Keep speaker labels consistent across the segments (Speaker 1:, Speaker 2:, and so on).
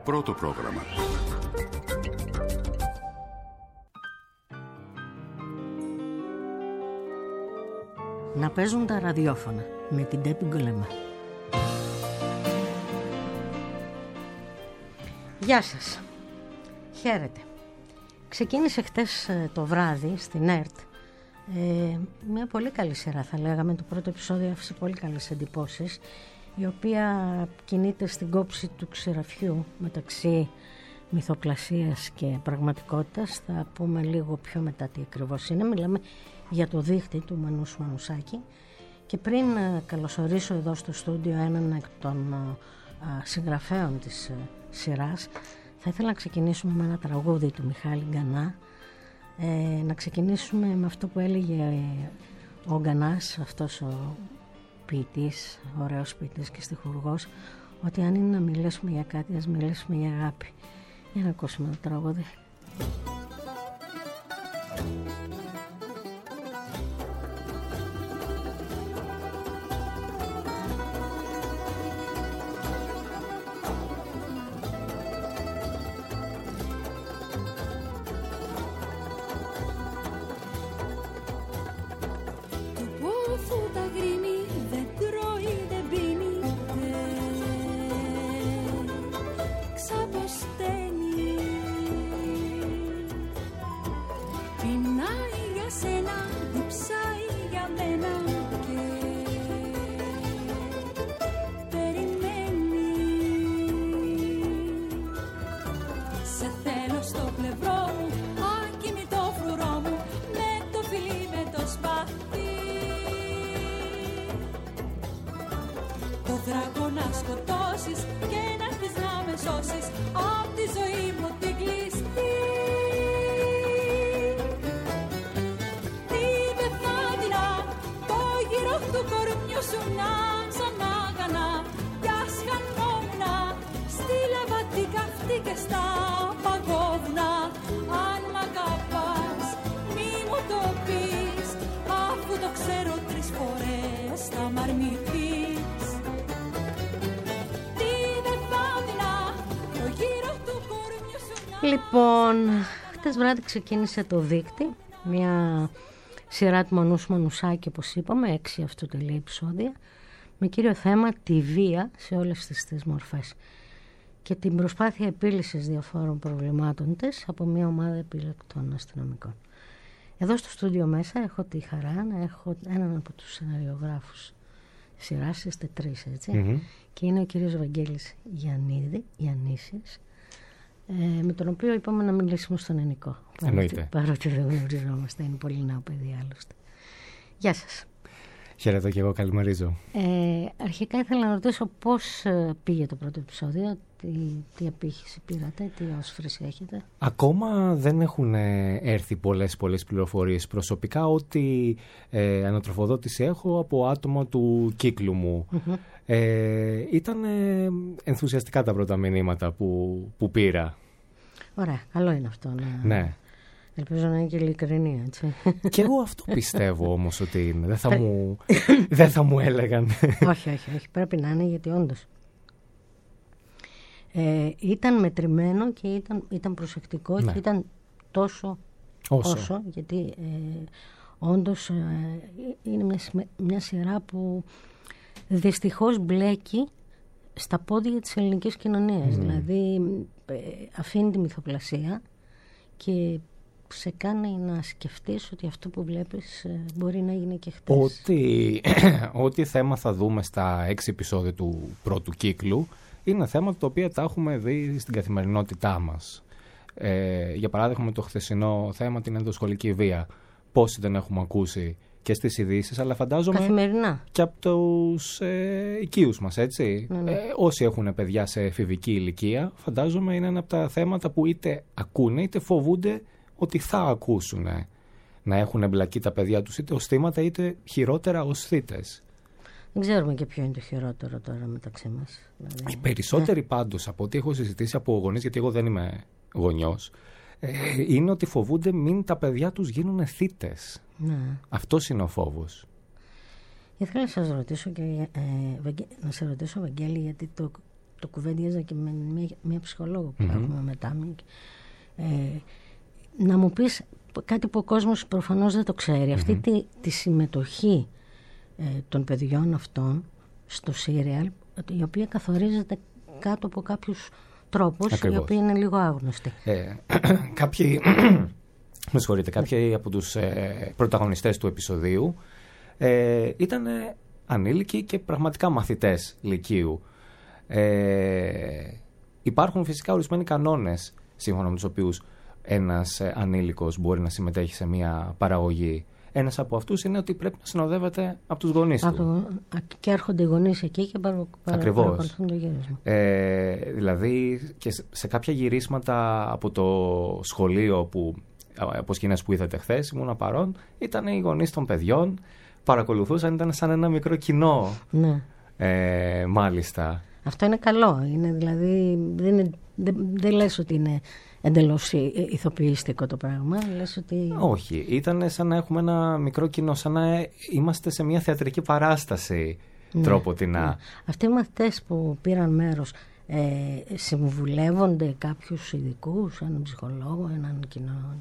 Speaker 1: Πρώτο πρόγραμμα.
Speaker 2: Να παίζουν τα ραδιόφωνα με την Τέπη Γκολεμά. Γεια σας. Χαίρετε. Ξεκίνησε χτες το βράδυ στην ΕΡΤ μια πολύ καλή σειρά, θα λέγαμε. Το πρώτο επεισόδιο άφησε πολύ καλές εντυπώσεις, η οποία κινείται στην κόψη του ξεραφιού μεταξύ μυθοπλασίας και πραγματικότητας. Θα πούμε λίγο πιο μετά τι ακριβώς είναι. Μιλάμε για το δίχτυ του Μανούσου Μανουσάκη. Και πριν καλωσορίσω εδώ στο στούντιο έναν εκ των συγγραφέων της σειράς, θα ήθελα να ξεκινήσουμε με ένα τραγούδι του Μιχάλη Γκανά. Να ξεκινήσουμε με αυτό που έλεγε ο Γκανάς, αυτός ο ποιητής, ωραίος ποιητής και στιχουργός, ότι αν είναι να μιλήσουμε για κάτι, ας μιλήσουμε για αγάπη. Για να ακούσουμε το τραγούδι. Λοιπόν, χτες βράδυ ξεκίνησε το δίκτυ, μια σειρά του Μανούσου Μανουσάκη, όπως είπαμε, 6 αυτοτελή επεισόδια, με κύριο θέμα τη βία σε όλες τις μορφές και την προσπάθεια επίλυσης διαφόρων προβλημάτων της από μια ομάδα επιλεκτών αστυνομικών. Εδώ στο στούντιο μέσα έχω τη χαρά να έχω έναν από τους σεναριογράφους σειράς, είστε 3 έτσι, και είναι ο κύριος Βαγγέλης Γιαννίσης, με τον οποίο είπαμε να μιλήσουμε στον Ενικό. Παρότι δεν γνωριζόμαστε, είναι πολύ νέο παιδί άλλωστε. Γεια σας.
Speaker 3: Χαίρετε και εγώ, καλημερίζω.
Speaker 2: Αρχικά ήθελα να ρωτήσω πώς πήγε το πρώτο επεισόδιο, τι απήχηση πήρατε, τι όσφρηση έχετε. Ακόμα
Speaker 3: δεν έχουν έρθει πολλές πληροφορίες. Προσωπικά ό,τι ανατροφοδότηση έχω από άτομα του κύκλου μου. Ήταν ενθουσιαστικά τα πρώτα μηνύματα που πήρα.
Speaker 2: Ωραία, καλό είναι αυτό.
Speaker 3: Ναι.
Speaker 2: Ελπίζω να είναι και ειλικρινή, έτσι.
Speaker 3: Και εγώ αυτό πιστεύω όμως ότι είναι. Δεν θα μου έλεγαν.
Speaker 2: Όχι. Πρέπει να είναι, γιατί όντως ήταν μετρημένο και ήταν προσεκτικό, ναι. Και ήταν τόσο όσο γιατί όντως είναι μια σειρά που δυστυχώς μπλέκει στα πόδια της ελληνικής κοινωνίας. Δηλαδή αφήνει τη μυθοπλασία και σε κάνει να σκεφτείς ότι αυτό που βλέπεις μπορεί να γίνει και χτες.
Speaker 3: Ό,τι θέμα θα δούμε στα 6 επεισόδια του πρώτου κύκλου είναι θέματα τα οποία τα έχουμε δει στην καθημερινότητά μας. Για παράδειγμα, το χθεσινό θέμα, την ενδοσχολική βία. Πόσοι δεν έχουμε ακούσει και στις ειδήσεις, αλλά φαντάζομαι
Speaker 2: καθημερινά
Speaker 3: και από τους οικείους μας, έτσι.
Speaker 2: Ναι.
Speaker 3: Όσοι έχουν παιδιά σε εφηβική ηλικία, φαντάζομαι είναι ένα από τα θέματα που είτε ακούνε είτε φοβούνται ότι θα ακούσουν. Να έχουν εμπλακεί τα παιδιά τους είτε ως θύματα είτε χειρότερα ως θύτες.
Speaker 2: Δεν ξέρουμε και ποιο είναι το χειρότερο τώρα μεταξύ μας.
Speaker 3: Δηλαδή, οι περισσότεροι πάντως από ό,τι έχω συζητήσει από γονείς, γιατί εγώ δεν είμαι γονιός, είναι ότι φοβούνται μην τα παιδιά τους γίνουν θύτες.
Speaker 2: Ναι.
Speaker 3: Αυτός είναι ο φόβος.
Speaker 2: Ήθελα να σας ρωτήσω, Βαγγέλη, γιατί το το κουβέντιαζα και με μια ψυχολόγο που έχουμε μετά. Να μου πεις κάτι που ο κόσμος προφανώς δεν το ξέρει. Αυτή τη συμμετοχή των παιδιών αυτών στο σύριαλ, η οποία καθορίζεται κάτω από κάποιους τρόπους, οι οποίοι είναι λίγο άγνωστοι.
Speaker 3: Κάποιοι από τους πρωταγωνιστές του επεισοδίου ήταν ανήλικοι και πραγματικά μαθητές λυκείου. Υπάρχουν φυσικά ορισμένοι κανόνες σύμφωνα με τους οποίους ένας ανήλικος μπορεί να συμμετέχει σε μια παραγωγή. Ένας από αυτούς είναι ότι πρέπει να συνοδεύεται από τους γονείς του.
Speaker 2: Και έρχονται οι γονείς εκεί και παρακολουθούν το γύρισμα.
Speaker 3: Δηλαδή και σε κάποια γυρίσματα από το σχολείο από σκηνές που είδατε χθες, ήμουν παρόν, ήταν οι γονείς των παιδιών, παρακολουθούσαν, ήταν σαν ένα μικρό κοινό.
Speaker 2: Ναι.
Speaker 3: Μάλιστα.
Speaker 2: Αυτό είναι καλό. Είναι, δηλαδή, δεν λες ότι είναι εντελώς ηθοποιηστικό το πράγμα. Λες ότι...
Speaker 3: Όχι. Ήταν σαν να έχουμε ένα μικρό κοινό, σαν να είμαστε σε μια θεατρική παράσταση. Τρόποτινά. Ναι.
Speaker 2: Αυτοί οι μαθητές που πήραν μέρος συμβουλεύονται κάποιους ειδικούς, έναν ψυχολόγο, έναν κοινό...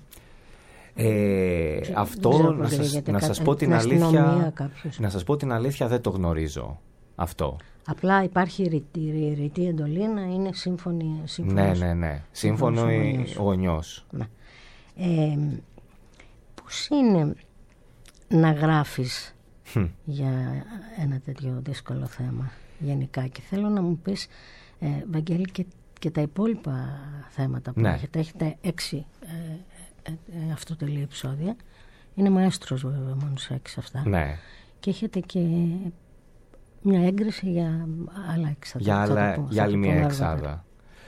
Speaker 3: Αυτό να σας πω την αλήθεια, δεν το γνωρίζω αυτό.
Speaker 2: Απλά υπάρχει ρητή εντολή να είναι σύμφωνοι.
Speaker 3: Ναι. Σύμφωνο ο γονιός.
Speaker 2: Ναι. Πώς είναι να γράφεις για ένα τέτοιο δύσκολο θέμα γενικά? Και θέλω να μου πεις, Βαγγέλη, και τα υπόλοιπα θέματα που έχετε 6 αυτοτελή επεισόδια. Είναι μαέστρος βέβαια μόνο σε 6 αυτά.
Speaker 3: Ναι.
Speaker 2: Και έχετε και μια έγκριση για άλλα εξάδα.
Speaker 3: Για άλλη μια εξάδα.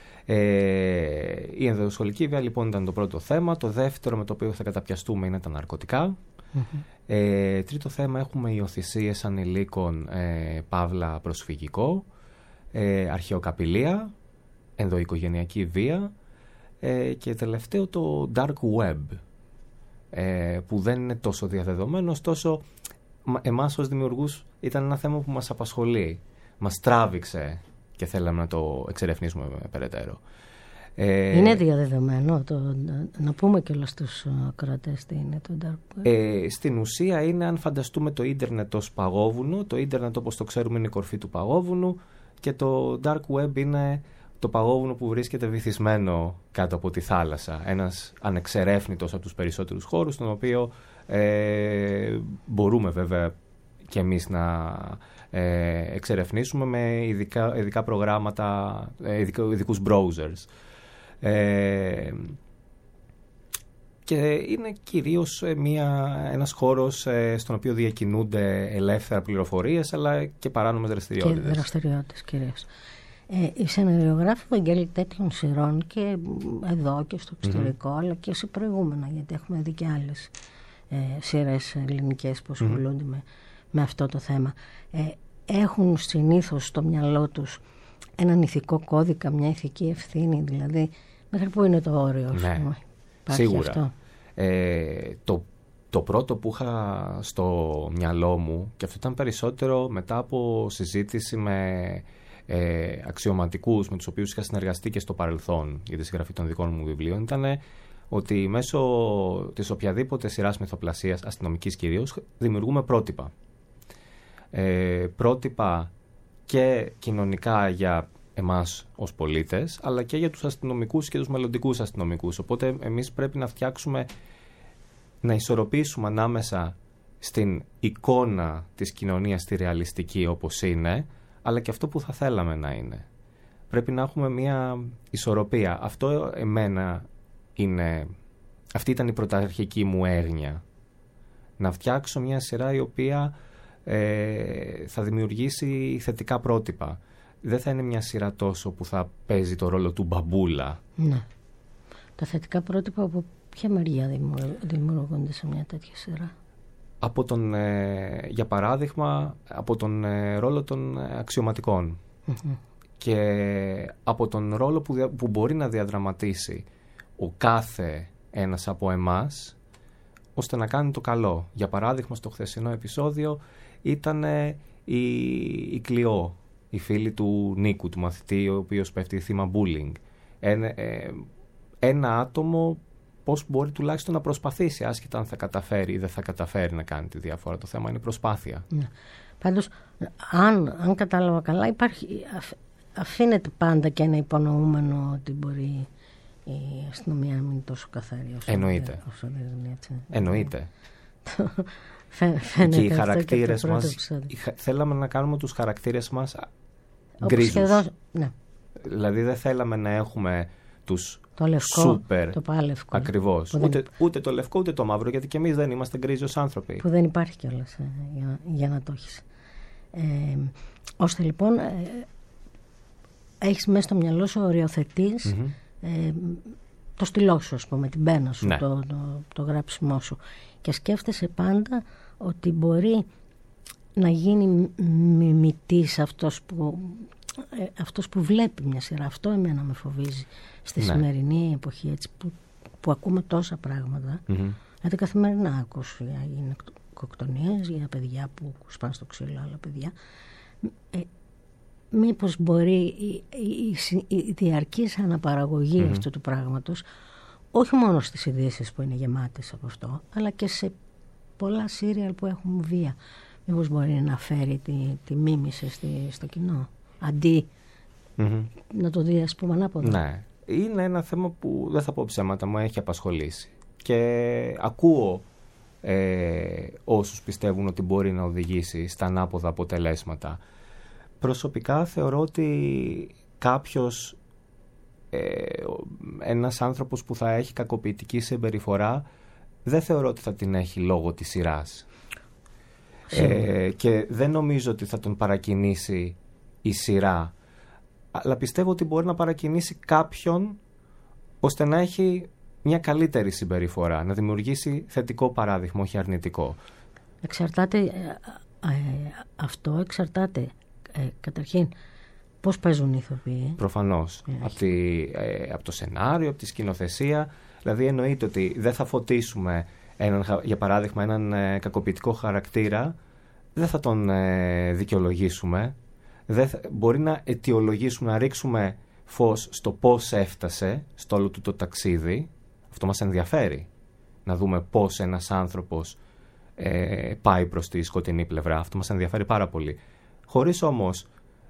Speaker 3: Η ενδοσχολική βία λοιπόν ήταν το πρώτο θέμα. Το δεύτερο με το οποίο θα καταπιαστούμε είναι τα ναρκωτικά. Τρίτο θέμα έχουμε υιοθυσίες ανηλίκων, παύλα προσφυγικό, αρχαιοκαπηλεία, ενδοοικογενειακή βία, και τελευταίο το dark web, που δεν είναι τόσο διαδεδομένο, ωστόσο εμάς ως δημιουργούς ήταν ένα θέμα που μας απασχολεί, μας τράβηξε και θέλαμε να το εξερευνήσουμε περαιτέρω.
Speaker 2: Είναι διαδεδομένο, να πούμε και όλα στους ακροατές τι είναι το dark web.
Speaker 3: Στην ουσία είναι, αν φανταστούμε το ίντερνετ ως παγόβουνο, το ίντερνετ όπως το ξέρουμε είναι η κορφή του παγόβουνου και το dark web είναι το παγόβουνο που βρίσκεται βυθισμένο κάτω από τη θάλασσα. Ένας ανεξερεύνητος από τους περισσότερους χώρους, τον οποίο μπορούμε βέβαια και εμείς να εξερευνήσουμε με ειδικά προγράμματα, ειδικούς browsers. Και είναι κυρίως ένας χώρος στον οποίο διακινούνται ελεύθερα πληροφορίες, αλλά και παράνομες δραστηριότητες.
Speaker 2: Και δραστηριότητες κυρίως. Οι σεναριογράφοι, Βαγγέλη, τέτοιων σειρών και εδώ και στο εξωτερικό, αλλά και σε προηγούμενα, γιατί έχουμε δει και άλλες σειρές ελληνικές που ασχολούνται με αυτό το θέμα, έχουν συνήθως στο μυαλό τους έναν ηθικό κώδικα, μια ηθική ευθύνη, δηλαδή μέχρι πού είναι το όριο?
Speaker 3: Ναι, σίγουρα. Αυτό. Το πρώτο που είχα στο μυαλό μου, και αυτό ήταν περισσότερο μετά από συζήτηση με αξιωματικούς με τους οποίους είχα συνεργαστεί και στο παρελθόν για τη συγγραφή των δικών μου βιβλίων, ήταν ότι μέσω της οποιαδήποτε σειράς μυθοπλασίας, αστυνομικής κυρίως, δημιουργούμε πρότυπα. Πρότυπα και κοινωνικά για εμάς ως πολίτες, αλλά και για τους αστυνομικούς και τους μελλοντικούς αστυνομικούς. Οπότε εμείς πρέπει να φτιάξουμε, να ισορροπήσουμε ανάμεσα στην εικόνα της κοινωνίας, τη ρεαλιστική όπως είναι, αλλά και αυτό που θα θέλαμε να είναι. Πρέπει να έχουμε μια ισορροπία. Αυτό αυτή ήταν η πρωταρχική μου έγνοια. Να φτιάξω μια σειρά η οποία θα δημιουργήσει θετικά πρότυπα. Δεν θα είναι μια σειρά τόσο που θα παίζει το ρόλο του μπαμπούλα.
Speaker 2: Ναι. Τα θετικά πρότυπα από ποια μεριά δημιουργούνται σε μια τέτοια σειρά?
Speaker 3: Για παράδειγμα, από τον ρόλο των αξιωματικών και από τον ρόλο που μπορεί να διαδραματίσει ο κάθε ένας από εμάς ώστε να κάνει το καλό. Για παράδειγμα, στο χθεσινό επεισόδιο ήταν η Κλειό, οι φίλοι του Νίκου, του μαθητή, ο οποίος πέφτει θύμα bullying. Ένα άτομο πώς μπορεί τουλάχιστον να προσπαθήσει, άσχετα αν θα καταφέρει ή δεν θα καταφέρει να κάνει τη διαφορά. Το θέμα είναι προσπάθεια.
Speaker 2: Ναι. Πάντως, αν κατάλαβα καλά, αφήνεται πάντα και ένα υπονοούμενο ότι μπορεί η αστυνομία να μην είναι τόσο καθαρή όσο
Speaker 3: εννοείται. Εννοείται.
Speaker 2: Φαίνεται
Speaker 3: και οι χαρακτήρες μας, θέλαμε να κάνουμε τους χαρακτήρες μας γκρίζους.
Speaker 2: Ναι.
Speaker 3: Δηλαδή δεν θέλαμε να έχουμε τους
Speaker 2: το λευκό,
Speaker 3: σούπερ,
Speaker 2: το πάλευκο.
Speaker 3: Ακριβώς. Ούτε το λευκό ούτε το μαύρο, γιατί και εμείς δεν είμαστε γκρίζος άνθρωποι.
Speaker 2: Που δεν υπάρχει κιόλας για να το έχεις. Ώστε λοιπόν έχεις μέσα στο μυαλό σου, οριοθετείς το στυλό σου, ας πούμε, την πένα σου, ναι. το γράψιμό σου, και σκέφτεσαι πάντα ότι μπορεί να γίνει μιμητής αυτός που βλέπει μια σειρά. Αυτό εμένα με φοβίζει στη σημερινή εποχή, έτσι, που ακούμε τόσα πράγματα. Δηλαδή καθημερινά ακούς για γυναικοκτονίες, για παιδιά που σπάνε στο ξύλο, άλλα παιδιά. Μήπως μπορεί η διαρκής αναπαραγωγή αυτού του πράγματος, όχι μόνο στις ειδήσεις που είναι γεμάτες από αυτό, αλλά και σε πολλά σύριαλ που έχουν βία, μήπως μπορεί να φέρει τη μίμηση στο κοινό, αντί να το δει, ας πούμε, ανάποδα.
Speaker 3: Ναι, είναι ένα θέμα που, δεν θα πω ψέματα, μου έχει απασχολήσει και ακούω όσους πιστεύουν ότι μπορεί να οδηγήσει στα ανάποδα αποτελέσματα. Προσωπικά θεωρώ ότι κάποιος, ένας άνθρωπος που θα έχει κακοποιητική συμπεριφορά, δεν θεωρώ ότι θα την έχει λόγω της σειράς. Και δεν νομίζω ότι θα τον παρακινήσει η σειρά. Αλλά πιστεύω ότι μπορεί να παρακινήσει κάποιον ώστε να έχει μια καλύτερη συμπεριφορά, να δημιουργήσει θετικό παράδειγμα, όχι αρνητικό.
Speaker 2: Εξαρτάται καταρχήν πώς παίζουν οι ηθοποιοί.
Speaker 3: Προφανώς. Από το σενάριο, από τη σκηνοθεσία. Δηλαδή εννοείται ότι δεν θα φωτίσουμε για παράδειγμα έναν κακοποιητικό χαρακτήρα, δεν θα τον δικαιολογήσουμε. Μπορεί να αιτιολογήσουμε, να ρίξουμε φως στο πώς έφτασε στο όλο του το ταξίδι. Αυτό μας ενδιαφέρει. Να δούμε πώς ένας άνθρωπος πάει προς τη σκοτεινή πλευρά. Αυτό μας ενδιαφέρει πάρα πολύ. Χωρίς όμως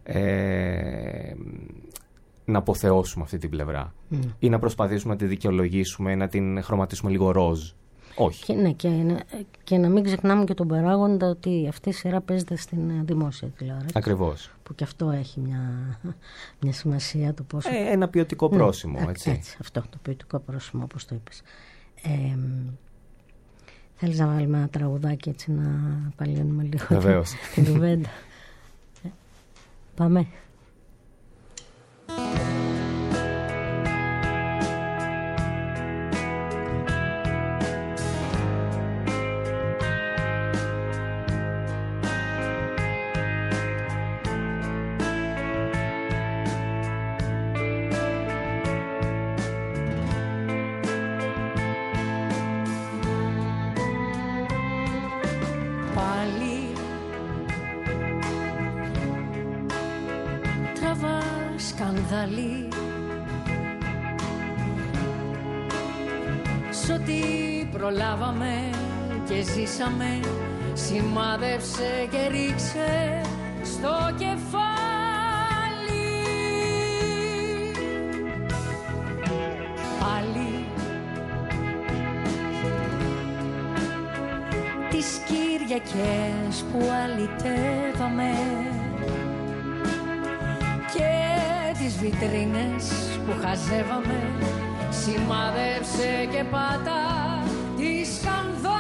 Speaker 3: να αποθεώσουμε αυτή την πλευρά ή να προσπαθήσουμε να τη δικαιολογήσουμε, να την χρωματίσουμε λίγο ροζ. Όχι.
Speaker 2: Και να μην ξεχνάμε και τον παράγοντα ότι αυτή η σειρά παίζεται στην δημόσια τηλεόραση.
Speaker 3: Ακριβώς.
Speaker 2: Που και αυτό έχει μια σημασία. Το πόσο...
Speaker 3: ένα ποιοτικό πρόσημο. Έτσι,
Speaker 2: αυτό το ποιοτικό πρόσημο, όπως το είπες. Θέλεις να βάλουμε ένα τραγουδάκι, έτσι, να παλιώνουμε λίγο την κουβέντα? Πάμε.
Speaker 1: σκανδαλί σ' ό,τι προλάβαμε και ζήσαμε, σημάδεψε και ρίξε στο κεφάλι. Πάλι τις Κυριακές που αλυτεύαμε και τις βιτρίνες που χαζεύαμε, σημάδεψε και πάτα τη σκανδάλι.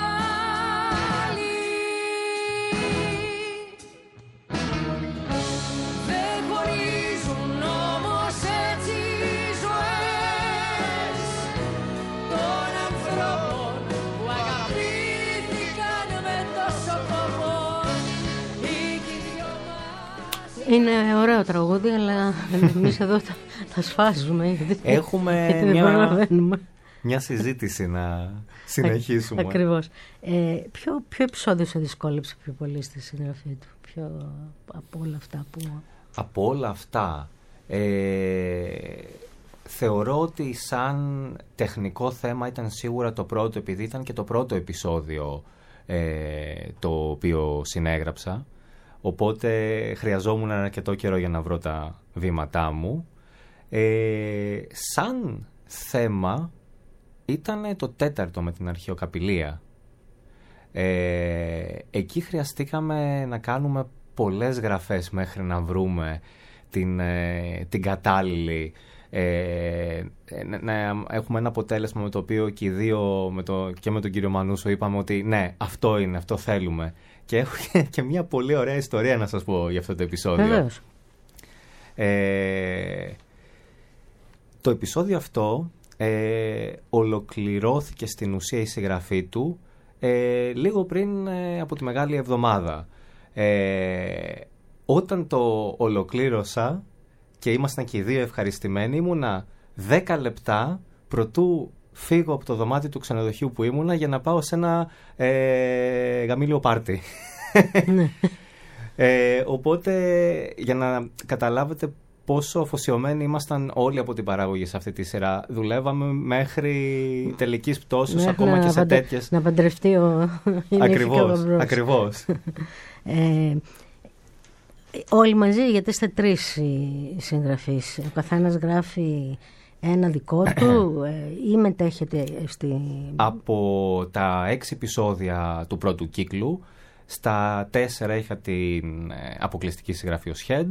Speaker 1: Δεν χωρίζουν όμως έτσι οι ζωές των ανθρώπων που αγαπήθηκαν με τόσο κόπο.
Speaker 2: Είναι ωραίο τραγούδι, αλλά εμείς εδώ θα σφάζουμε.
Speaker 3: Έχουμε μια συζήτηση να συνεχίσουμε.
Speaker 2: Ακριβώς. Ποιο επεισόδιο σε δυσκόλεψε πιο πολύ στη συγγραφή του, από όλα αυτά που...
Speaker 3: Από όλα αυτά, θεωρώ ότι σαν τεχνικό θέμα ήταν σίγουρα το πρώτο, επειδή ήταν και το πρώτο επεισόδιο το οποίο συνέγραψα, οπότε χρειαζόμουν αρκετό καιρό για να βρω τα βήματά μου. Σαν θέμα ήταν το τέταρτο με την αρχαιοκαπηλεία. Εκεί χρειαστήκαμε να κάνουμε πολλές γραφές μέχρι να βρούμε την κατάλληλη, να έχουμε ένα αποτέλεσμα με το οποίο και οι δύο και με τον κύριο Μανούσο είπαμε ότι ναι, αυτό είναι, αυτό θέλουμε. Και έχω και μια πολύ ωραία ιστορία να σας πω για αυτό το επεισόδιο.
Speaker 2: Βεβαίως.
Speaker 3: Το επεισόδιο αυτό ολοκληρώθηκε στην ουσία η συγγραφή του λίγο πριν από τη Μεγάλη Εβδομάδα. Όταν το ολοκλήρωσα και ήμασταν και οι δύο ευχαριστημένοι, ήμουνα 10 λεπτά προτού φύγω από το δωμάτιο του ξενοδοχείου που ήμουνα για να πάω σε ένα γαμήλιο πάρτι. Οπότε για να καταλάβετε πόσο αφοσιωμένοι ήμασταν όλοι από την παράγωγη σε αυτή τη σειρά. Δουλεύαμε μέχρι τελικής πτώσης, ακόμα και σε τέτοιες.
Speaker 2: Να παντρευτεί ο
Speaker 3: Ακριβώς.
Speaker 2: Όλοι μαζί, γιατί είστε 3 οι συγγραφείς. Ο καθένας γράφει ένα δικό του ή μετέχετε
Speaker 3: Από τα 6 επεισόδια του πρώτου κύκλου, στα 4 είχα την αποκλειστική συγγραφή ως head.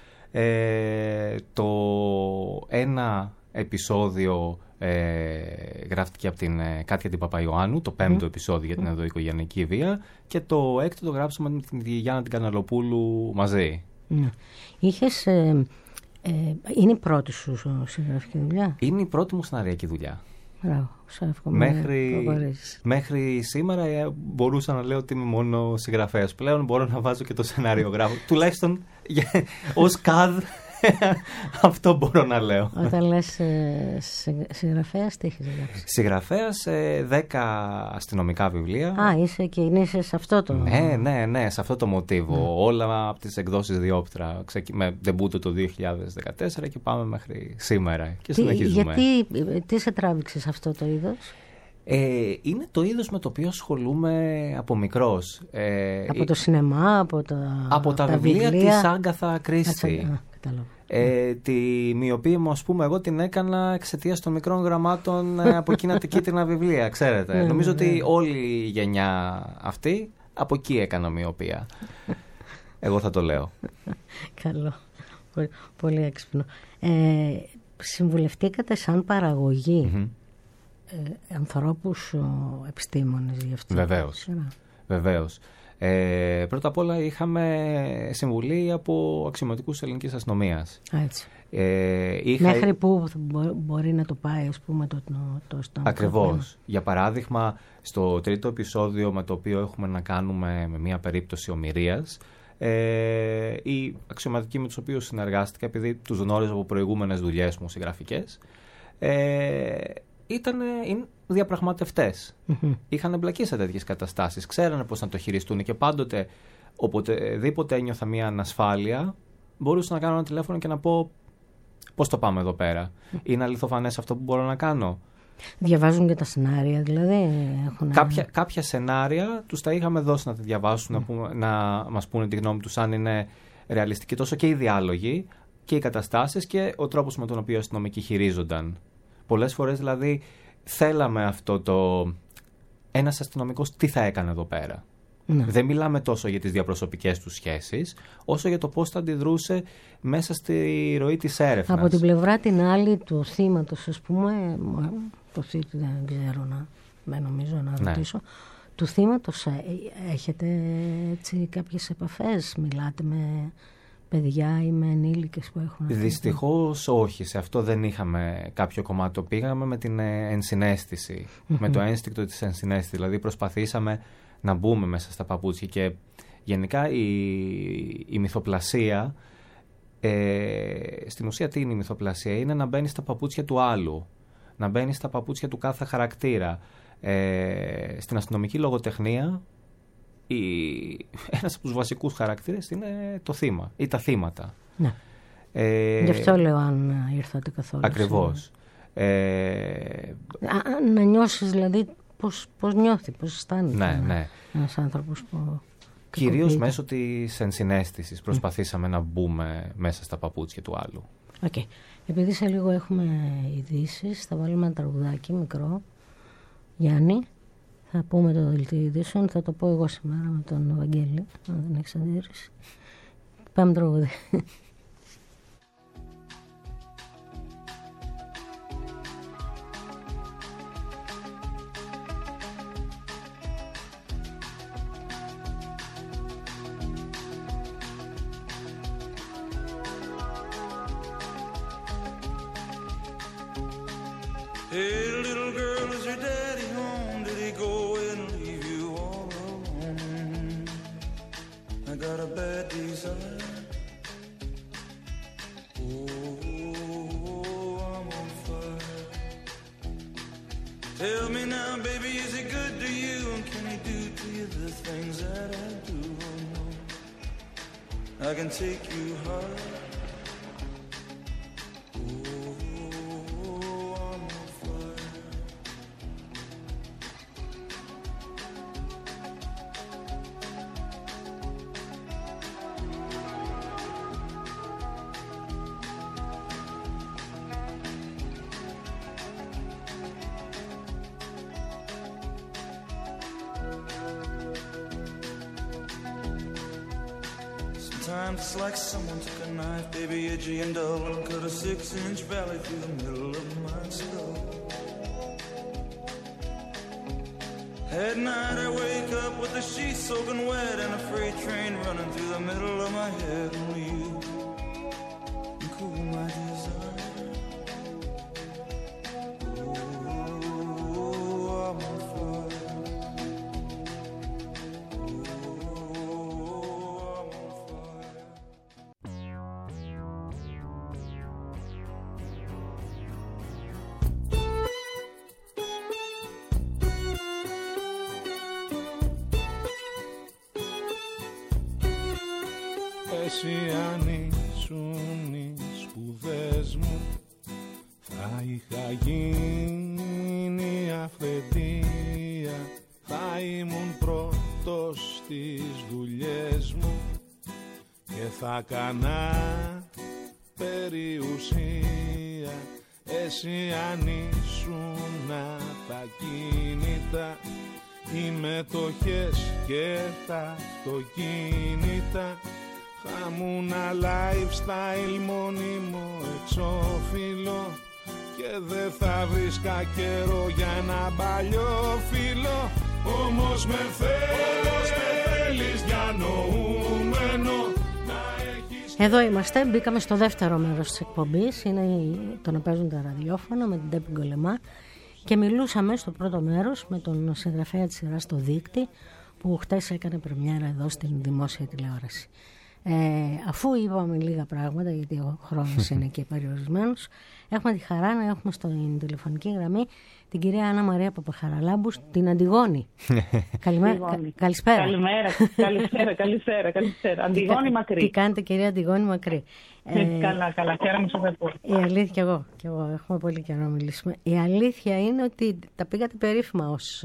Speaker 3: Το ένα επεισόδιο γράφτηκε από την Κάτια την Παπαϊωάννου, το 5ο επεισόδιο για την ενδοοικογενειακή βία, και το 6ο το γράψαμε με την Γιάννα την Καναλοπούλου μαζί.
Speaker 2: Είχες, είναι η πρώτη σου συγγραφική δουλειά?
Speaker 3: Είναι η πρώτη μου σεναριακή δουλειά.
Speaker 2: Μπράβο, σε εύχομαι.
Speaker 3: Μέχρι σήμερα μπορούσα να λέω ότι είμαι μόνο συγγραφέας. Πλέον μπορώ να βάζω και το σενάριο γράφω. Τουλάχιστον ως ΚΑΔ αυτό μπορώ να λέω.
Speaker 2: Όταν λες συγγραφέας, τι έχεις γράψει?
Speaker 3: Συγγραφέας 10 αστυνομικά βιβλία.
Speaker 2: Είσαι και είσαι σε αυτό το...
Speaker 3: Ναι, σε αυτό το μοτίβο. Όλα από τις εκδόσεις Διόπτρα, με ντεμπούτο το 2014 και πάμε μέχρι σήμερα και συνεχίζουμε.
Speaker 2: Τι σε τράβηξε σε αυτό το είδος?
Speaker 3: Είναι το είδος με το οποίο ασχολούμαι από μικρός.
Speaker 2: Από το σινεμά,
Speaker 3: από τα βιβλία της Άγκαθα Κρίστη.
Speaker 2: Κατάλαβα.
Speaker 3: Τη μοιοπία μου, ας πούμε, εγώ την έκανα εξαιτίας των μικρών γραμμάτων από εκείνα τα κίτρινα βιβλία, ξέρετε. Νομίζω ότι όλη η γενιά αυτή από εκεί έκανα μοιοπία. Εγώ θα το λέω.
Speaker 2: Καλό. Πολύ έξυπνο. Συμβουλευτήκατε σαν παραγωγή ανθρώπους επιστήμονες γι' αυτό?
Speaker 3: Βεβαίως. Πρώτα απ' όλα είχαμε συμβουλή από αξιωματικούς ελληνικής αστυνομίας.
Speaker 2: Έτσι. Μέχρι που μπορεί να το πάει, ας πούμε, το
Speaker 3: Ακριβώς. Για παράδειγμα, στο 3ο επεισόδιο με το οποίο έχουμε να κάνουμε με μια περίπτωση ομηρίας, οι αξιωματικοί με τους οποίους συνεργάστηκα, επειδή τους γνώριζα από προηγούμενες δουλειές μου συγγραφικές, είναι διαπραγματευτές. Είχαν εμπλακεί σε τέτοιες καταστάσεις, ξέρανε πώς να το χειριστούν και πάντοτε, οποτεδήποτε ένιωθα μια ανασφάλεια, μπορούσα να κάνω ένα τηλέφωνο και να πω πώς το πάμε εδώ πέρα. Είναι αληθοφανές αυτό που μπορώ να κάνω?
Speaker 2: Διαβάζουν και τα σενάρια, δηλαδή?
Speaker 3: Κάποια σενάρια τους τα είχαμε δώσει να τα διαβάσουν, να μας πούνε τη γνώμη τους, αν είναι ρεαλιστική τόσο και οι διάλογοι και οι καταστάσεις και ο τρόπος με τον οποίο οι αστυνομικοί χειρίζονταν. Πολλές φορές δηλαδή θέλαμε αυτό ένας αστυνομικός τι θα έκανε εδώ πέρα. Δεν μιλάμε τόσο για τις διαπροσωπικές του σχέσεις, όσο για το πώς θα αντιδρούσε μέσα στη ροή της έρευνας.
Speaker 2: Από την πλευρά την άλλη του θύματος, ας πούμε, το θύματο δεν ξέρω δεν νομίζω να ρωτήσω, του θύματος έχετε έτσι κάποιες επαφές, μιλάτε με παιδιά ή με ενήλικες που έχουν?
Speaker 3: Δυστυχώς όχι, σε αυτό δεν είχαμε κάποιο κομμάτι. Πήγαμε με την ενσυναίσθηση, με το ένστικτο της ενσυναίσθησης, δηλαδή προσπαθήσαμε να μπούμε μέσα στα παπούτσια και γενικά η μυθοπλασία, στην ουσία τι είναι η μυθοπλασία? Είναι να μπαίνει στα παπούτσια του άλλου, να μπαίνει στα παπούτσια του κάθε χαρακτήρα. Στην αστυνομική λογοτεχνία ένας από τους βασικούς χαρακτήρες είναι το θύμα ή τα θύματα.
Speaker 2: Ναι. Γι' αυτό λέω αν ήρθατε καθόλου.
Speaker 3: Ακριβώς.
Speaker 2: Να νιώσεις δηλαδή πώς νιώθει, πώς αισθάνεται ένας άνθρωπος που...
Speaker 3: Κυρίως μέσω της ενσυναίσθησης προσπαθήσαμε να μπούμε μέσα στα παπούτσια του άλλου.
Speaker 2: Okay. Επειδή σε λίγο έχουμε ειδήσεις, θα βάλουμε ένα τραγουδάκι μικρό. Γιάννη, θα πούμε το δελτίο ειδήσεων, θα το πω εγώ σήμερα με τον Βαγγέλη, αν δεν έχεις αντίρρηση. Πάμε τραγουδί.
Speaker 4: Hey, little girl, is your daddy home? Did he go and leave you all alone? I got a bad desire. Oh, I'm on fire. Tell me now, baby, is he good to you? And can he do to you the things that I do? Oh, no. I can take you high. Sometimes it's like someone took a knife, baby, edgy and dull, and cut a 6-inch valley through the middle of my skull. At night I wake up with the sheets soaking wet and a freight train running through the middle of my head. Only you can cool my desire. Oh, I'm on fire.
Speaker 5: Εσύ αν ήσουν οι σπουδές μου, θα είχα γίνει αφεντία, θα ήμουν πρώτος στις δουλειές μου και θα κανά περιουσία. Εσύ αν ήσουν τα κίνητα, οι μετοχές και τα αυτοκίνητα, θα ήμουν lifestyle μόνιμο εξώφυλλο και δεν θα βρίσκα καιρό για ένα παλιό φίλο. Όμως με θέλεις διανοούμενο να έχεις...
Speaker 2: Εδώ είμαστε, μπήκαμε στο δεύτερο μέρος της εκπομπής, είναι το να παίζουν τα ραδιόφωνα με την Τέπη Γκολεμά, και μιλούσαμε στο πρώτο μέρος με τον συγγραφέα της σειράς Το Δείκτη, που χτες έκανε πρεμιέρα εδώ στην δημόσια τηλεόραση. Αφού είπαμε λίγα πράγματα, γιατί ο χρόνος είναι και περιορισμένος, έχουμε τη χαρά να έχουμε στην τηλεφωνική γραμμή την κυρία Άννα Μαρία Παπαχαραλάμπου, την Αντιγόνη. Καλησπέρα.
Speaker 6: Καλησπέρα. Αντιγόνη Μακρύ.
Speaker 2: Τι κάνετε, κυρία Αντιγόνη Μακρύ?
Speaker 6: Καλά, χαίρομαι σε αυτό.
Speaker 2: Η αλήθεια, και εγώ έχουμε πολύ καιρό να μιλήσουμε. Η αλήθεια είναι ότι τα πήγατε περίφημα ως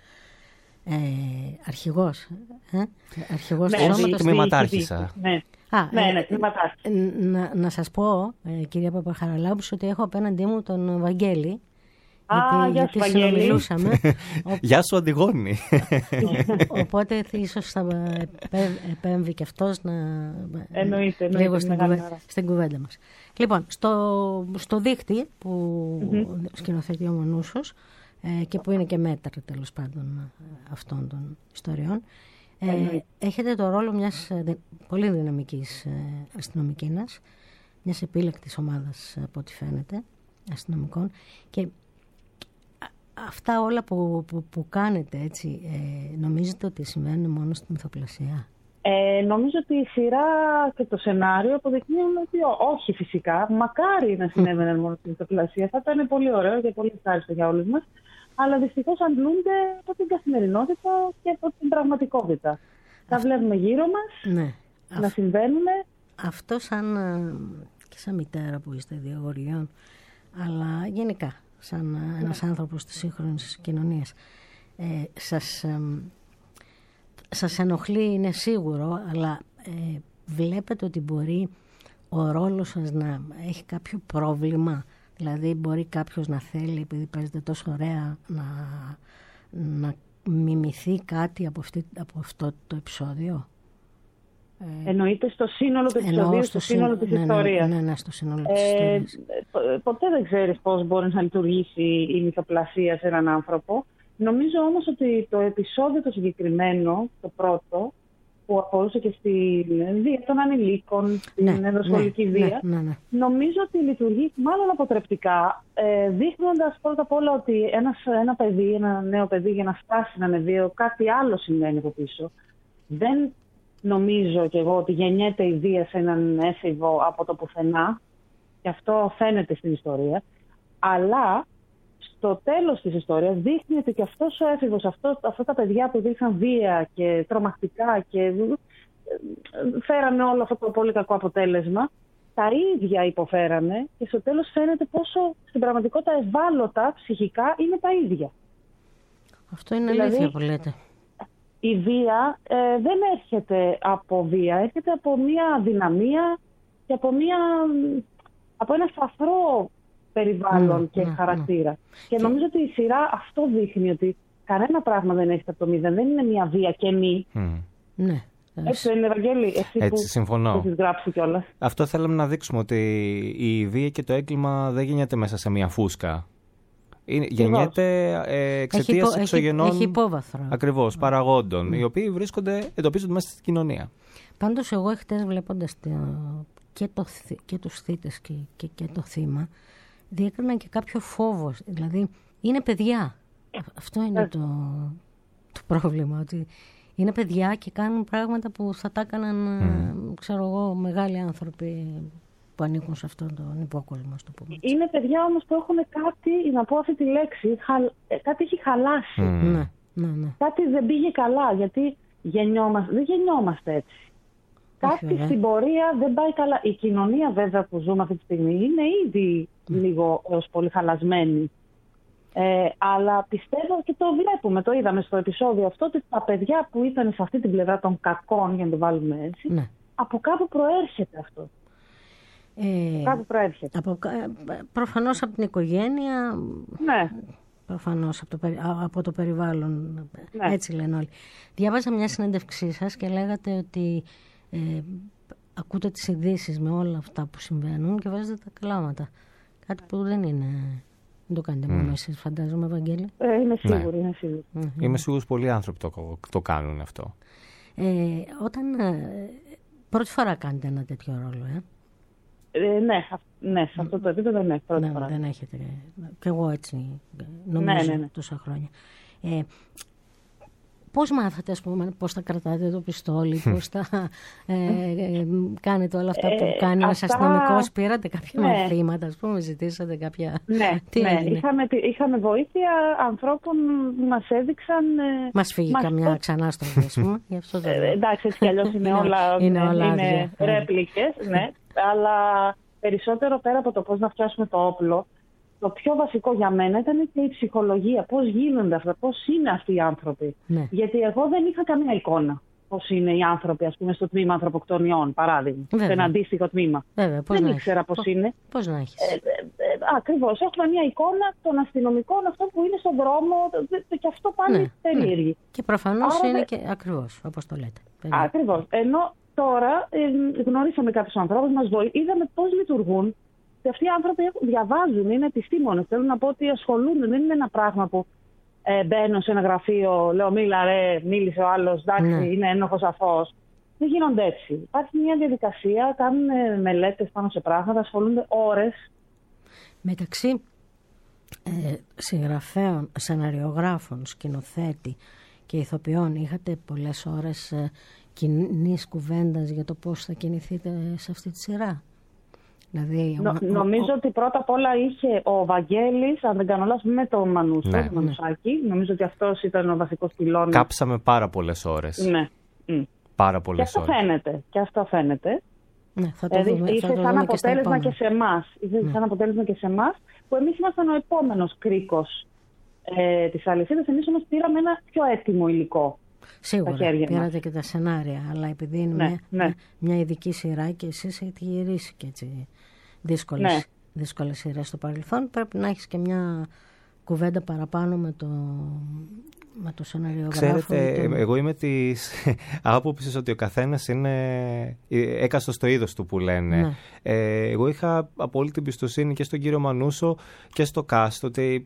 Speaker 2: αρχηγός. Αρχηγός του σώματος.
Speaker 3: Τμήματάρχησα.
Speaker 6: Ναι, τμήματάρχησα.
Speaker 2: Να σας πω, κυρία Παπαχαραλάμπου, ότι έχω απέναντί μου τον Βαγγέλη. Γιατί συνομιλούσαμε.
Speaker 3: Γεια σου, Αντιγόνη.
Speaker 2: Οπότε ίσως θα επέμβει και αυτός
Speaker 6: λίγο
Speaker 2: στην κουβέντα μας. Λοιπόν, στο δείκτη που σκηνοθετεί ο Μονούσος και που είναι και μέτρα τέλος πάντων αυτών των ιστοριών, έχετε το ρόλο μιας πολύ δυναμικής αστυνομικίνας, μιας επίλεκτης ομάδας από ό,τι φαίνεται αστυνομικών, και αυτά όλα που κάνετε, έτσι, νομίζετε ότι συμβαίνουν μόνο στην μυθοπλασία?
Speaker 6: Νομίζω ότι η σειρά και το σενάριο αποδεικνύουν ότι όχι, φυσικά. Μακάρι να συνέβαιναν μόνο στην μυθοπλασία. Θα ήταν πολύ ωραίο και πολύ ευχάριστο για όλους μας. Αλλά δυστυχώς αντλούνται από την καθημερινότητα και από την πραγματικότητα. Τα βλέπουμε γύρω μας να συμβαίνουν.
Speaker 2: αυτό και σαν μητέρα που είστε 2 αγοριών, αλλά γενικά σαν ένας άνθρωπος της σύγχρονης κοινωνίας, σας ενοχλεί, είναι σίγουρο, αλλά βλέπετε ότι μπορεί ο ρόλος σας να έχει κάποιο πρόβλημα? Δηλαδή μπορεί κάποιος να θέλει, επειδή παίζετε τόσο ωραία, να μιμηθεί κάτι από αυτό το επεισόδιο?
Speaker 6: Εννοείται στο σύνολο του επεισοδίου, στο σύνολο της ιστορίας.
Speaker 2: Ναι, στο σύνολο της ιστορίας.
Speaker 6: Ποτέ δεν ξέρεις πώς μπορεί να λειτουργήσει η μυθοπλασία σε έναν άνθρωπο. Νομίζω όμως ότι το επεισόδιο το συγκεκριμένο, το πρώτο, που αφορούσε και στη βία των ανηλίκων, στην ενδοσχολική βία, νομίζω ότι λειτουργεί μάλλον αποτρεπτικά, δείχνοντας πρώτα απ' όλα ότι ένα νέο παιδί για να φτάσει να είναι βίαιο, κάτι άλλο σημαίνει από πίσω. Δεν νομίζω κι εγώ ότι γεννιέται η βία σε έναν έφηβο από το πουθενά, και αυτό φαίνεται στην ιστορία, αλλά στο τέλος της ιστορίας δείχνει ότι και αυτός ο έφηβος, αυτά τα παιδιά που υπήρχαν βία και τρομακτικά και φέρανε όλο αυτό το πολύ κακό αποτέλεσμα, τα ίδια υποφέρανε, και στο τέλος φαίνεται πόσο στην πραγματικότητα ευάλωτα ψυχικά είναι τα ίδια.
Speaker 2: Αυτό είναι αλήθεια που λέτε.
Speaker 6: Η βία δεν έρχεται από βία, έρχεται από μια δυναμία και από ένα σταθρό περιβάλλον και χαρακτήρα. Και νομίζω ότι η σειρά αυτό δείχνει, ότι κανένα πράγμα δεν έρχεται από το μηδέν. Δεν είναι μια βία κενή.
Speaker 2: Ναι.
Speaker 6: Έτσι δεν είναι, Ευαγγέλη?
Speaker 3: Έτσι, συμφωνώ.
Speaker 6: Έχεις γράψει κιόλας.
Speaker 3: Αυτό θέλαμε να δείξουμε, ότι η βία και το έγκλημα δεν γεννιέται μέσα σε μια φούσκα. Γεννιέται εξαιτίας εξωγενών,
Speaker 2: έχει υπόβαθρο.
Speaker 3: Ακριβώς, παραγόντων, οι οποίοι εντοπίζονται μέσα στην κοινωνία.
Speaker 2: Πάντως εγώ χτες, βλέποντας και τους θύτες και το θύμα, διέκρινα και κάποιο φόβο. Δηλαδή είναι παιδιά. Αυτό είναι το πρόβλημα, ότι είναι παιδιά και κάνουν πράγματα που θα τα έκαναν ξέρω εγώ, μεγάλοι άνθρωποι που ανήκουν σε αυτόν τον υπόκοσμο, ας το πούμε. Είναι παιδιά όμως που έχουν κάτι, να πω αυτή τη λέξη, κάτι έχει χαλάσει. Ναι. Κάτι δεν πήγε καλά, γιατί δεν γεννιόμαστε έτσι. Κάτι στην πορεία δεν πάει καλά. Η κοινωνία βέβαια που ζούμε αυτή τη στιγμή είναι ήδη λίγο έως πολύ χαλασμένη. Αλλά πιστεύω, και το βλέπουμε, το είδαμε στο επεισόδιο αυτό, ότι τα παιδιά που ήταν σε αυτή την πλευρά των κακών, για να το βάλουμε έτσι, από κάπου προέρχεται αυτό. Κάπου προέρχεται. Προφανώς από την οικογένεια,
Speaker 6: ναι.
Speaker 2: Προφανώς από το περιβάλλον, ναι. Έτσι λένε όλοι. Διάβαζα μια συνέντευξή σας και λέγατε ότι ακούτε τις ειδήσεις με όλα αυτά που συμβαίνουν και βάζετε τα κλάματα. Κάτι που δεν είναι... Δεν το κάνετε μόνο εσείς, φαντάζομαι, Ευαγγέλη.
Speaker 6: Είμαι σίγουρη, ναι.
Speaker 3: Είμαι σίγουρος πολλοί άνθρωποι το κάνουν αυτό.
Speaker 2: Όταν πρώτη φορά κάνετε ένα τέτοιο ρόλο,
Speaker 6: ναι, σε αυτό το επίπεδο, ναι, πρώτη φορά.
Speaker 2: Δεν έχετε, κι εγώ έτσι νομίζω τόσα χρόνια. Πώς μάθατε, ας πούμε, πώς θα κρατάτε το πιστόλι, πώς θα κάνετε όλα αυτά που κάνει ένας αστυνομικός? Πήρατε κάποια μαθήματα, ας πούμε, ζητήσατε κάποια...
Speaker 6: Ναι, είχαμε βοήθεια ανθρώπων που μας έδειξαν...
Speaker 2: Μας φύγει καμιά ξανάστροφη, ας πούμε.
Speaker 6: Εντάξει, έτσι κι αλλιώς είναι όλα ρέπλικες, ναι, αλλά περισσότερο πέρα από το πώς να φτιάσουμε το όπλο, το πιο βασικό για μένα ήταν και η ψυχολογία. Πώς γίνονται αυτά, πώς είναι αυτοί οι άνθρωποι. Ναι. Γιατί εγώ δεν είχα καμία εικόνα πώς είναι οι άνθρωποι, ας πούμε, στο τμήμα ανθρωποκτονιών, παράδειγμα. Σε ένα αντίστοιχο τμήμα. Δεν ήξερα πώς είναι.
Speaker 2: Πώς να έχεις.
Speaker 6: Ακριβώς. Έχουμε μια εικόνα των αστυνομικών, αυτό που είναι στον δρόμο, και αυτό πάλι περίεργη. Ναι.
Speaker 2: Και προφανώς είναι και ακριβώς, όπως το λέτε.
Speaker 6: Ακριβώς. Ενώ τώρα γνωρίσαμε κάποιους ανθρώπους, είδαμε πώς λειτουργούν. Και αυτοί οι άνθρωποι διαβάζουν, είναι επιστήμονες. Θέλω να πω ότι ασχολούνται. Δεν είναι ένα πράγμα που μπαίνω σε ένα γραφείο, λέω μίλησε ο άλλος, εντάξει, είναι ένοχος αθώος. Δεν γίνονται έτσι. Υπάρχει μια διαδικασία, κάνουν μελέτες πάνω σε πράγματα, ασχολούνται ώρες.
Speaker 2: Μεταξύ συγγραφέων, σεναριογράφων, σκηνοθέτη και ηθοποιών, είχατε πολλές ώρες κοινής κουβέντας για το πώς θα κινηθείτε σε αυτή τη σειρά? Δηλαδή,
Speaker 6: νομίζω ότι πρώτα απ' όλα είχε ο Βαγγέλης, αν δεν κάνω λάθος, με τον Μανουσάκη. Νομίζω ότι αυτός ήταν ο βασικός πυλώνας.
Speaker 3: Κάψαμε πάρα πολλές ώρες.
Speaker 6: Ναι.
Speaker 3: Πάρα πολλές ώρες.
Speaker 6: Και αυτό φαίνεται.
Speaker 2: Ναι, θα το δούμε,
Speaker 6: ήρθε σαν αποτέλεσμα και σε εμάς. Σαν αποτέλεσμα και σε εμάς, που εμείς ήμασταν ο επόμενος κρίκος της αλυσίδας. Εμείς όμως πήραμε ένα πιο έτοιμο υλικό.
Speaker 2: Σίγουρα, πήρατε και τα σενάρια, αλλά επειδή είναι μια ειδική σειρά και εσείς έχετε γυρίσει και έτσι δύσκολες σειρές στο παρελθόν, πρέπει να έχεις και μια κουβέντα παραπάνω με το σεναριογράφο.
Speaker 3: Ξέρετε, εγώ είμαι της άποψης ότι ο καθένας είναι έκαστος στο είδος του που λένε. Ναι. Εγώ είχα απόλυτη εμπιστοσύνη και στον κύριο Μανούσο και στο cast, ότι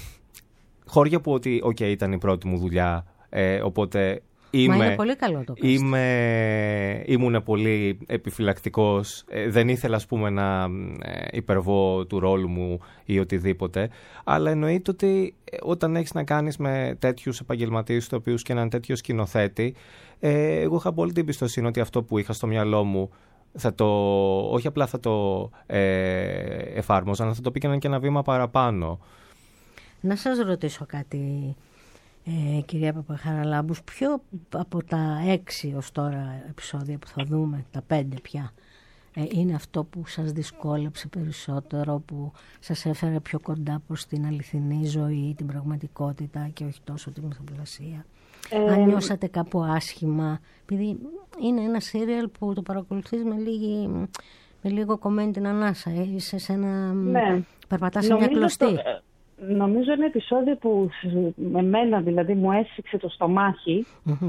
Speaker 3: χώρια που ότι ήταν η πρώτη μου δουλειά, οπότε
Speaker 2: μα είναι πολύ καλό το cast.
Speaker 3: Ήμουν πολύ επιφυλακτικός. Δεν ήθελα, ας πούμε, να υπερβώ του ρόλου μου ή οτιδήποτε. Αλλά εννοείται ότι όταν έχεις να κάνεις με τέτοιους επαγγελματίες, τους οποίους και έναν τέτοιο σκηνοθέτη, εγώ είχα πολύ την εμπιστοσύνη ότι αυτό που είχα στο μυαλό μου όχι απλά θα το εφάρμοζα, αλλά θα το πήγαιναν και ένα βήμα παραπάνω.
Speaker 2: Να σας ρωτήσω κάτι, κυρία Παπαχαραλάμπους, ποιο από τα 6 ως τώρα επεισόδια που θα δούμε, τα 5 πια, είναι αυτό που σας δυσκόλεψε περισσότερο, που σας έφερε πιο κοντά προς την αληθινή ζωή, την πραγματικότητα και όχι τόσο την μυθοπλασία? Αν νιώσατε κάπου άσχημα, επειδή είναι ένα σύριαλ που το παρακολουθείς με λίγο κομμένη την ανάσα, είσαι σε ένα... περπατάς σε μια κλωστή.
Speaker 6: Νομίζω ένα επεισόδιο που εμένα δηλαδή μου έσυξε το στομάχι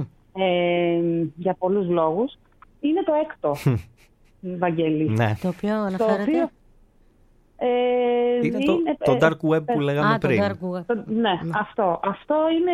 Speaker 6: για πολλούς λόγους, είναι το 6ο, Βαγγέλη.
Speaker 3: Ναι.
Speaker 2: Το οποίο αναφέρεται...
Speaker 3: Είναι το dark web που λέγαμε πριν.
Speaker 6: Ναι, αυτό είναι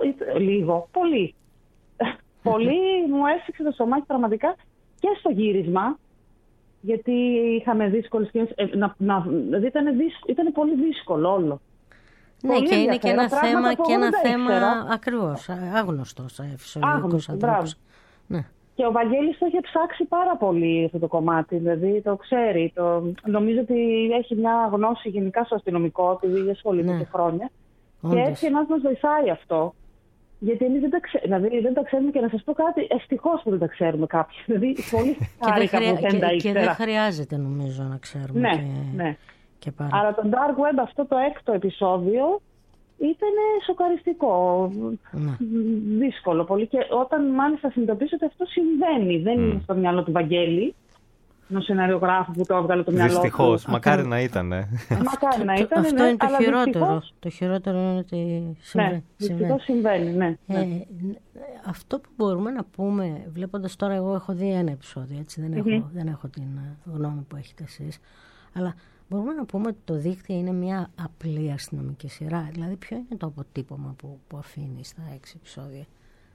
Speaker 6: πολύ. Πολύ μου έσυξε το στομάχι πραγματικά και στο γύρισμα, γιατί είχαμε δύσκολες σκηνές, δηλαδή ήταν πολύ δύσκολο όλο.
Speaker 2: Ναι, και είναι και ένα θέμα ακριβώς, άγνωστο σε φυσιολογικούς ανθρώπους. Ναι.
Speaker 6: Και ο Βαγγέλης το είχε ψάξει πάρα πολύ αυτό το κομμάτι, δηλαδή το ξέρει. Νομίζω ότι έχει μια γνώση γενικά στο αστυνομικό, επειδή ασχολείται και χρόνια. Όντως. Και έτσι εμάς μας βοηθάει αυτό. Γιατί εμείς δεν τα ξέρουμε, και να σας πω κάτι, ευτυχώς που δεν τα ξέρουμε κάποιοι. Δηλαδή, πολύ χάρηκα που δεν τα ήξερα.
Speaker 2: Και δεν χρειάζεται, νομίζω, να ξέρουμε.
Speaker 6: Ναι. Αλλά το Dark Web, αυτό το 6ο επεισόδιο, ήταν σοκαριστικό. Δύσκολο πολύ. Και όταν μάλιστα συνειδητοποίησα ότι αυτό συμβαίνει, δεν είναι στο μυαλό του Βαγγέλη, ο σεναριογράφου που το έβγαλε το μυαλό του.
Speaker 3: Δυστυχώς, μακάρι να ήταν.
Speaker 6: Μακάρι να ήταν.
Speaker 2: Αυτό είναι το χειρότερο. Το χειρότερο είναι ότι συμβαίνει.
Speaker 6: Ναι, δυστυχώς συμβαίνει, ναι.
Speaker 2: Αυτό που μπορούμε να πούμε, βλέποντας τώρα, εγώ έχω δει ένα επεισόδιο, έτσι, δεν έχω την γνώμη που έχετε εσείς, αλλά μπορούμε να πούμε ότι το δίκτυο είναι μια απλή αστυνομική σειρά. Δηλαδή, ποιο είναι το αποτύπωμα που αφήνει στα 6 επεισόδια?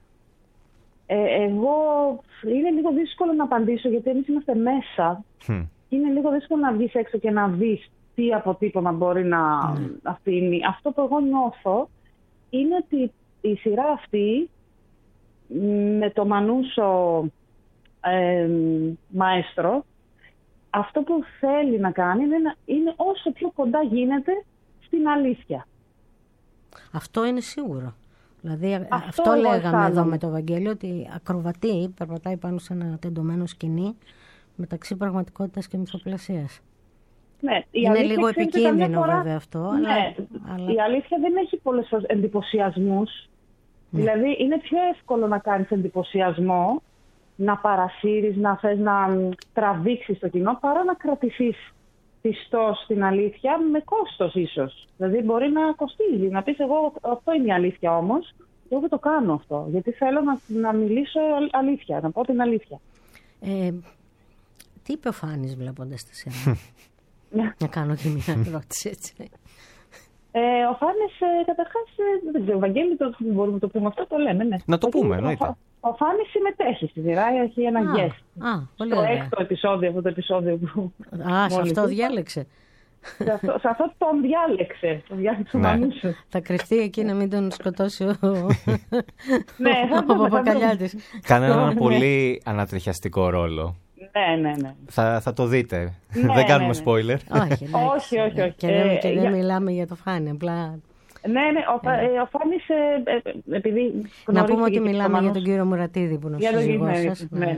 Speaker 6: Εγώ είναι λίγο δύσκολο να απαντήσω, γιατί εμείς είμαστε μέσα. Είναι λίγο δύσκολο να βγεις έξω και να δεις τι αποτύπωμα μπορεί να αφήνει. Αυτό που εγώ νιώθω είναι ότι η σειρά αυτή, με το Μανούσο μαέστρο, αυτό που θέλει να κάνει είναι όσο πιο κοντά γίνεται στην αλήθεια.
Speaker 2: Αυτό είναι σίγουρο. Δηλαδή αυτό λέγαμε εδώ με το Βαγγέλη, ότι ακροβατεί, περπατάει πάνω σε ένα τεντωμένο σκηνή μεταξύ πραγματικότητας και μυθοπλασίας.
Speaker 6: Ναι,
Speaker 2: είναι λίγο επικίνδυνο βέβαια αυτό.
Speaker 6: Ναι, αλλά η αλήθεια δεν έχει πολλές φορές εντυπωσιασμούς. Ναι. Δηλαδή είναι πιο εύκολο να κάνεις εντυπωσιασμό, να παρασύρεις, να θες να τραβήξεις το κοινό, παρά να κρατηθείς πιστός στην αλήθεια, με κόστος ίσως. Δηλαδή μπορεί να κοστίζει, να πεις εγώ αυτό είναι η αλήθεια, όμως εγώ δεν το κάνω αυτό, γιατί θέλω να μιλήσω αλήθεια, να πω την αλήθεια.
Speaker 2: Τι είπε ο Φάνης βλέποντας τη σειρά? Να κάνω και μια ερώτηση έτσι.
Speaker 6: Ο Φάνης, καταρχάς, δεν ξέρω, Βαγγέλη, μπορούμε να το πούμε αυτό, το λέμε, ναι.
Speaker 3: Να το πούμε, εννοείται.
Speaker 6: Ο Φάνης συμμετέχει στη σειρά, έχει ένα guest. Στο 6ο επεισόδιο, αυτό το επεισόδιο που...
Speaker 2: σε αυτό διάλεξε.
Speaker 6: Σε αυτό τον διάλεξε. Τον διάλεξε ο Μανούσος.
Speaker 2: Θα κρυφτεί εκεί να μην τον σκοτώσει ο
Speaker 6: Παπακαλιάτης.
Speaker 3: Κάνει έναν πολύ ανατριχιαστικό ρόλο.
Speaker 6: Ναι.
Speaker 3: Θα το δείτε. Δεν κάνουμε spoiler.
Speaker 6: Όχι.
Speaker 2: Και δεν μιλάμε για το Φάνη, απλά...
Speaker 6: Ναι, ο Φάνης, επειδή
Speaker 2: να πούμε ότι μιλάμε για τον κύριο Μουρατίδη που είναι ο σύζυγός σας.
Speaker 6: Ναι.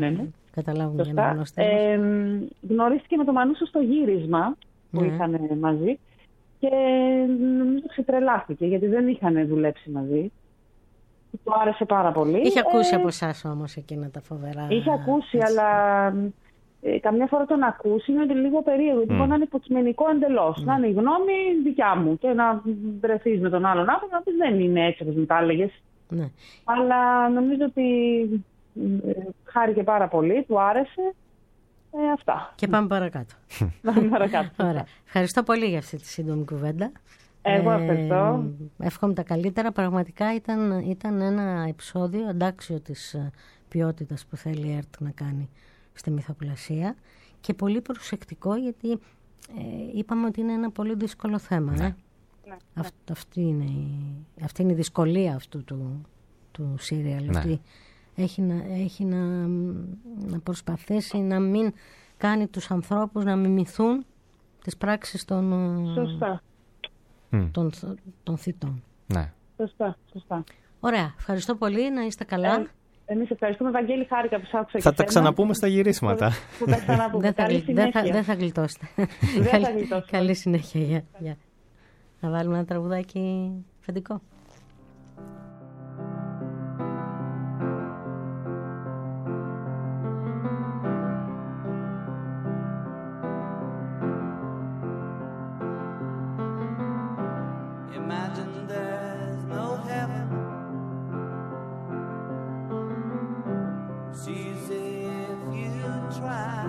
Speaker 2: καταλάβουν και
Speaker 6: Σωστά.
Speaker 2: να γνωστές.
Speaker 6: Γνωρίστηκε με τον Μανούσο στο γύρισμα που
Speaker 2: Ναι.
Speaker 6: είχαν μαζί και νομίζω ξετρελάθηκε γιατί δεν είχαν δουλέψει μαζί. Του άρεσε πάρα πολύ.
Speaker 2: Είχε ακούσει από εσάς όμως εκείνα τα φοβερά.
Speaker 6: Είχε ακούσει,
Speaker 2: έτσι.
Speaker 6: αλλά καμιά φορά τον ακούσει είναι λίγο περίεργο. Γιατί μπορεί να είναι υποκειμενικό εντελώς. Να είναι η γνώμη δικιά μου. Και να βρεθείς με τον άλλον άνθρωπο να πεις δεν είναι έτσι όπως μου τα έλεγες.
Speaker 2: Ναι.
Speaker 6: Αλλά νομίζω ότι χάρηκε πάρα πολύ, του άρεσε. Αυτά.
Speaker 2: Και πάμε παρακάτω.
Speaker 6: Πάμε παρακάτω.
Speaker 2: Ωραία. Ευχαριστώ πολύ για αυτή τη σύντομη κουβέντα.
Speaker 6: Εγώ ευχαριστώ.
Speaker 2: Εύχομαι τα καλύτερα. Πραγματικά ήταν ένα επεισόδιο αντάξιο της ποιότητας που θέλει η ΕΡΤ να κάνει στη μυθοπλασία και πολύ προσεκτικό γιατί είπαμε ότι είναι ένα πολύ δύσκολο θέμα.
Speaker 6: Ναι.
Speaker 2: Αυτή είναι η δυσκολία αυτού του σύριαλ.
Speaker 3: Ναι.
Speaker 2: Ότι έχει να προσπαθήσει να μην κάνει τους ανθρώπους να μιμηθούν τις πράξεις
Speaker 6: Σωστά.
Speaker 2: των θητών.
Speaker 3: Ναι.
Speaker 6: Σωστά.
Speaker 2: Ωραία. Ευχαριστώ πολύ. Να είστε καλά.
Speaker 6: Εμείς ευχαριστούμε. Βαγγέλη, χάρηκα που σ' άκουσα και
Speaker 3: Θα τα
Speaker 6: σένα.
Speaker 3: ξαναπούμε στα γυρίσματα.
Speaker 6: Που τα ξαναπούμε. Καλή συνέχεια.
Speaker 2: Δεν θα γλιτώσετε.
Speaker 6: Δεν θα γλιτώσουμε.
Speaker 2: Καλή συνέχεια. Γεια. Να βάλουμε ένα τραγουδάκι φαντικό.
Speaker 4: Imagine there's no heaven. It's easy if you try.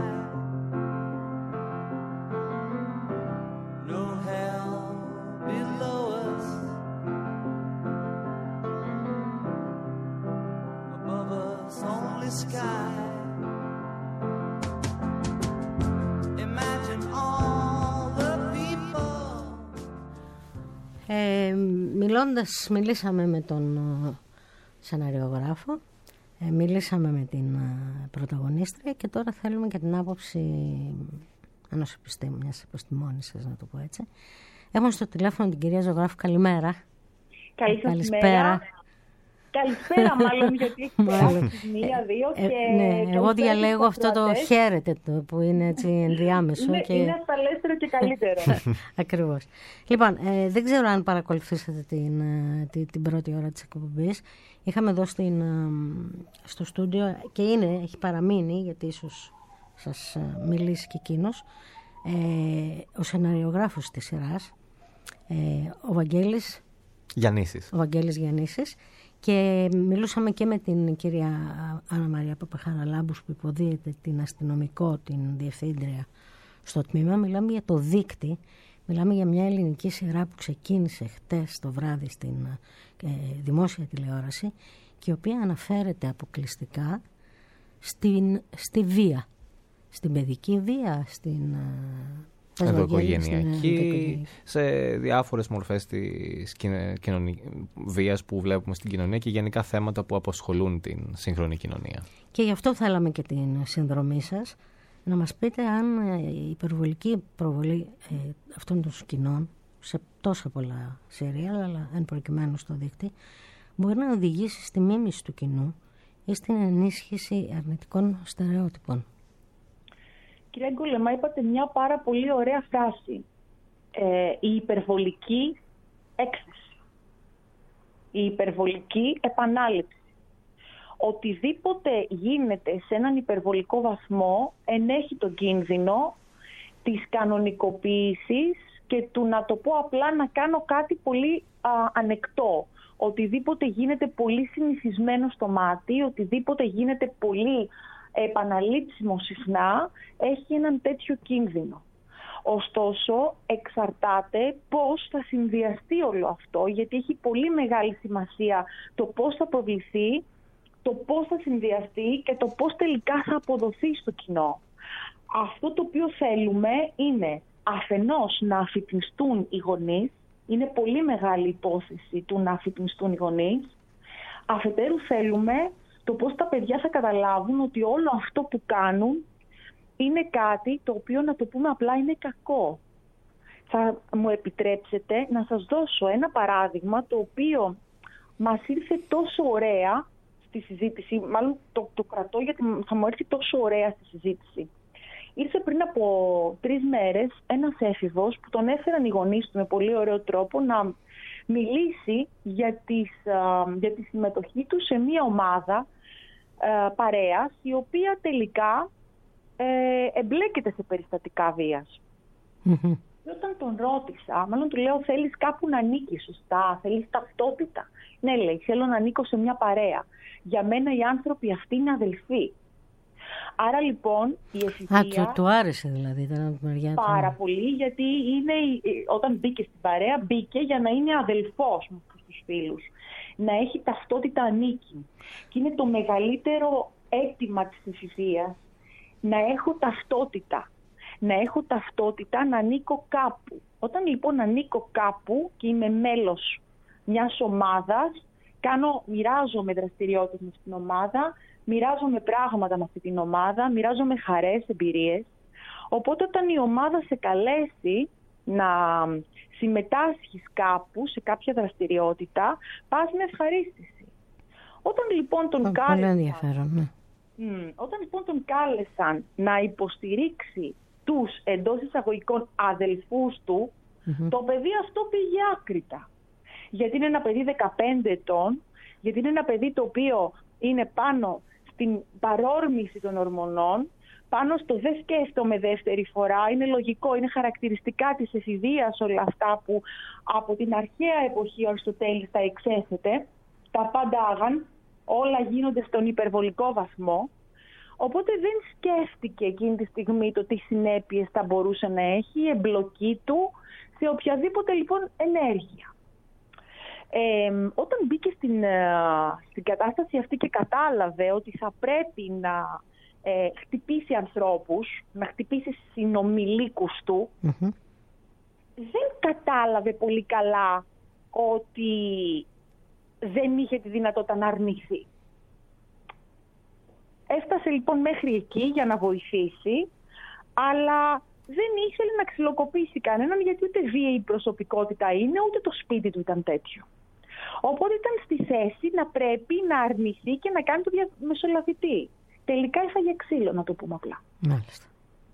Speaker 4: No hell below us. Above us only sky. Imagine all the people.
Speaker 2: Μιλήσαμε με τον σεναριογράφο, μιλήσαμε με την πρωταγωνίστρια και τώρα θέλουμε και την άποψη μιας επιστημόνισσας, να το πω έτσι. Έχουμε στο τηλέφωνο την κυρία ζωγράφου. Καλημέρα.
Speaker 6: Καλησπέρα. Καλησπέρα μάλλον, γιατί έχει περάσει μία, δύο και...
Speaker 2: Ναι, εγώ διαλέγω αυτό το χαίρετε που είναι έτσι ενδιάμεσο.
Speaker 6: Είναι ασφαλέστερο και καλύτερο.
Speaker 2: Ακριβώς. Λοιπόν, δεν ξέρω αν παρακολουθήσατε την πρώτη ώρα της εκπομπής. Είχαμε εδώ στο στούντιο και έχει παραμείνει, γιατί ίσως σας μιλήσει και εκείνος, ο σεναριογράφος της σειράς, ο Βαγγέλης Γιαννίσης. Και μιλούσαμε και με την κυρία Άννα Μαρία Παπαχαραλάμπους που υποδίεται την αστυνομικό, την διευθύντρια στο τμήμα. Μιλάμε για το δίκτυ, μιλάμε για μια ελληνική σειρά που ξεκίνησε χτες το βράδυ στην δημόσια τηλεόραση και η οποία αναφέρεται αποκλειστικά στη βία, στην παιδική βία, στην...
Speaker 3: Ενδοοικογενειακή, σε διάφορες μορφές της βίας που βλέπουμε στην κοινωνία και γενικά θέματα που απασχολούν την σύγχρονη κοινωνία.
Speaker 2: Και γι' αυτό θέλαμε και την συνδρομή σας, να μας πείτε αν η υπερβολική προβολή αυτών των σκηνών σε τόσα πολλά σερία, αλλά εν προκειμένου στο δίκτυο, μπορεί να οδηγήσει στη μίμηση του κοινού ή στην ενίσχυση αρνητικών στερεότυπων.
Speaker 6: Κυρία Γκουλεμά, είπατε μια πάρα πολύ ωραία φράση. Η υπερβολική έκθεση. Η υπερβολική επανάληψη. Οτιδήποτε γίνεται σε έναν υπερβολικό βαθμό ενέχει τον κίνδυνο της κανονικοποίησης και του, να το πω απλά, να κάνω κάτι πολύ ανεκτό. Οτιδήποτε γίνεται πολύ συνηθισμένο στο μάτι, οτιδήποτε γίνεται πολύ επαναλήψιμο συχνά, έχει έναν τέτοιο κίνδυνο. Ωστόσο, εξαρτάται πώς θα συνδυαστεί όλο αυτό, γιατί έχει πολύ μεγάλη σημασία το πώς θα προβληθεί, το πώς θα συνδυαστεί και το πώς τελικά θα αποδοθεί στο κοινό. Αυτό το οποίο θέλουμε είναι αφενός να αφυπνιστούν οι γονείς, είναι πολύ μεγάλη υπόθεση του να αφυπνιστούν οι γονείς. Αφετέρου θέλουμε το πώς τα παιδιά θα καταλάβουν ότι όλο αυτό που κάνουν είναι κάτι το οποίο, να το πούμε απλά, είναι κακό. Θα μου επιτρέψετε να σας δώσω ένα παράδειγμα το οποίο μας ήρθε τόσο ωραία στη συζήτηση, μάλλον το κρατώ γιατί θα μου έρθει τόσο ωραία στη συζήτηση. Ήρθε πριν από 3 μέρες ένας έφηβος που τον έφεραν οι γονείς του με πολύ ωραίο τρόπο να μιλήσει για τη συμμετοχή του σε μια ομάδα παρέας, η οποία τελικά εμπλέκεται σε περιστατικά βίας. Και όταν τον ρώτησα, μάλλον του λέω, θέλεις κάπου να ανήκεις, σωστά, θέλεις ταυτότητα? Ναι, λέει, θέλω να ανήκω σε μια παρέα. Για μένα οι άνθρωποι αυτοί είναι αδελφοί. Άρα λοιπόν η εφηβεία...
Speaker 2: του άρεσε δηλαδή, ήταν από τη μεριά του.
Speaker 6: Πάρα πολύ, γιατί όταν μπήκε στην παρέα, μπήκε για να είναι αδελφός με αυτούς τους φίλους. Να έχει ταυτότητα ανήκει. Και είναι το μεγαλύτερο αίτημα της εφηβείας, να έχω ταυτότητα. Να έχω ταυτότητα, να ανήκω κάπου. Όταν λοιπόν ανήκω κάπου και είμαι μέλος μιας ομάδας, μοιράζομαι δραστηριότητες με την ομάδα, μοιράζομαι πράγματα με αυτή την ομάδα, μοιράζομαι χαρές, εμπειρίες. Οπότε όταν η ομάδα σε καλέσει να συμμετάσχεις κάπου, σε κάποια δραστηριότητα, πας με ευχαρίστηση. Όταν λοιπόν τον κάλεσαν,
Speaker 2: πολύ ενδιαφέρον, ναι.
Speaker 6: Όταν λοιπόν τον κάλεσαν να υποστηρίξει τους εντός εισαγωγικών αδελφούς του, το παιδί αυτό πήγε άκρητα. Γιατί είναι ένα παιδί 15 ετών, γιατί είναι ένα παιδί το οποίο είναι πάνω στην παρόρμηση των ορμονών, πάνω στο δεν σκέφτομαι δεύτερη φορά, είναι λογικό, είναι χαρακτηριστικά της εφηβείας όλα αυτά που από την αρχαία εποχή ο Αριστοτέλης τα εξέθετε, τα πάντα άγαν, όλα γίνονται στον υπερβολικό βαθμό. Οπότε δεν σκέφτηκε εκείνη τη στιγμή το τι συνέπειες θα μπορούσε να έχει η εμπλοκή του σε οποιαδήποτε λοιπόν ενέργεια. Όταν μπήκε στην κατάσταση αυτή και κατάλαβε ότι θα πρέπει να χτυπήσει ανθρώπους, να χτυπήσει συνομιλίκους του, δεν κατάλαβε πολύ καλά ότι δεν είχε τη δυνατότητα να αρνηθεί. Έφτασε λοιπόν μέχρι εκεί για να βοηθήσει, αλλά δεν ήθελε να ξυλοκοπήσει κανέναν, γιατί ούτε βίαιη προσωπικότητα είναι, ούτε το σπίτι του ήταν τέτοιο. Οπότε ήταν στη θέση να πρέπει να αρνηθεί και να κάνει το διαμεσολαβητή. Τελικά έφαγε ξύλο, να το πούμε απλά.
Speaker 2: Μάλιστα.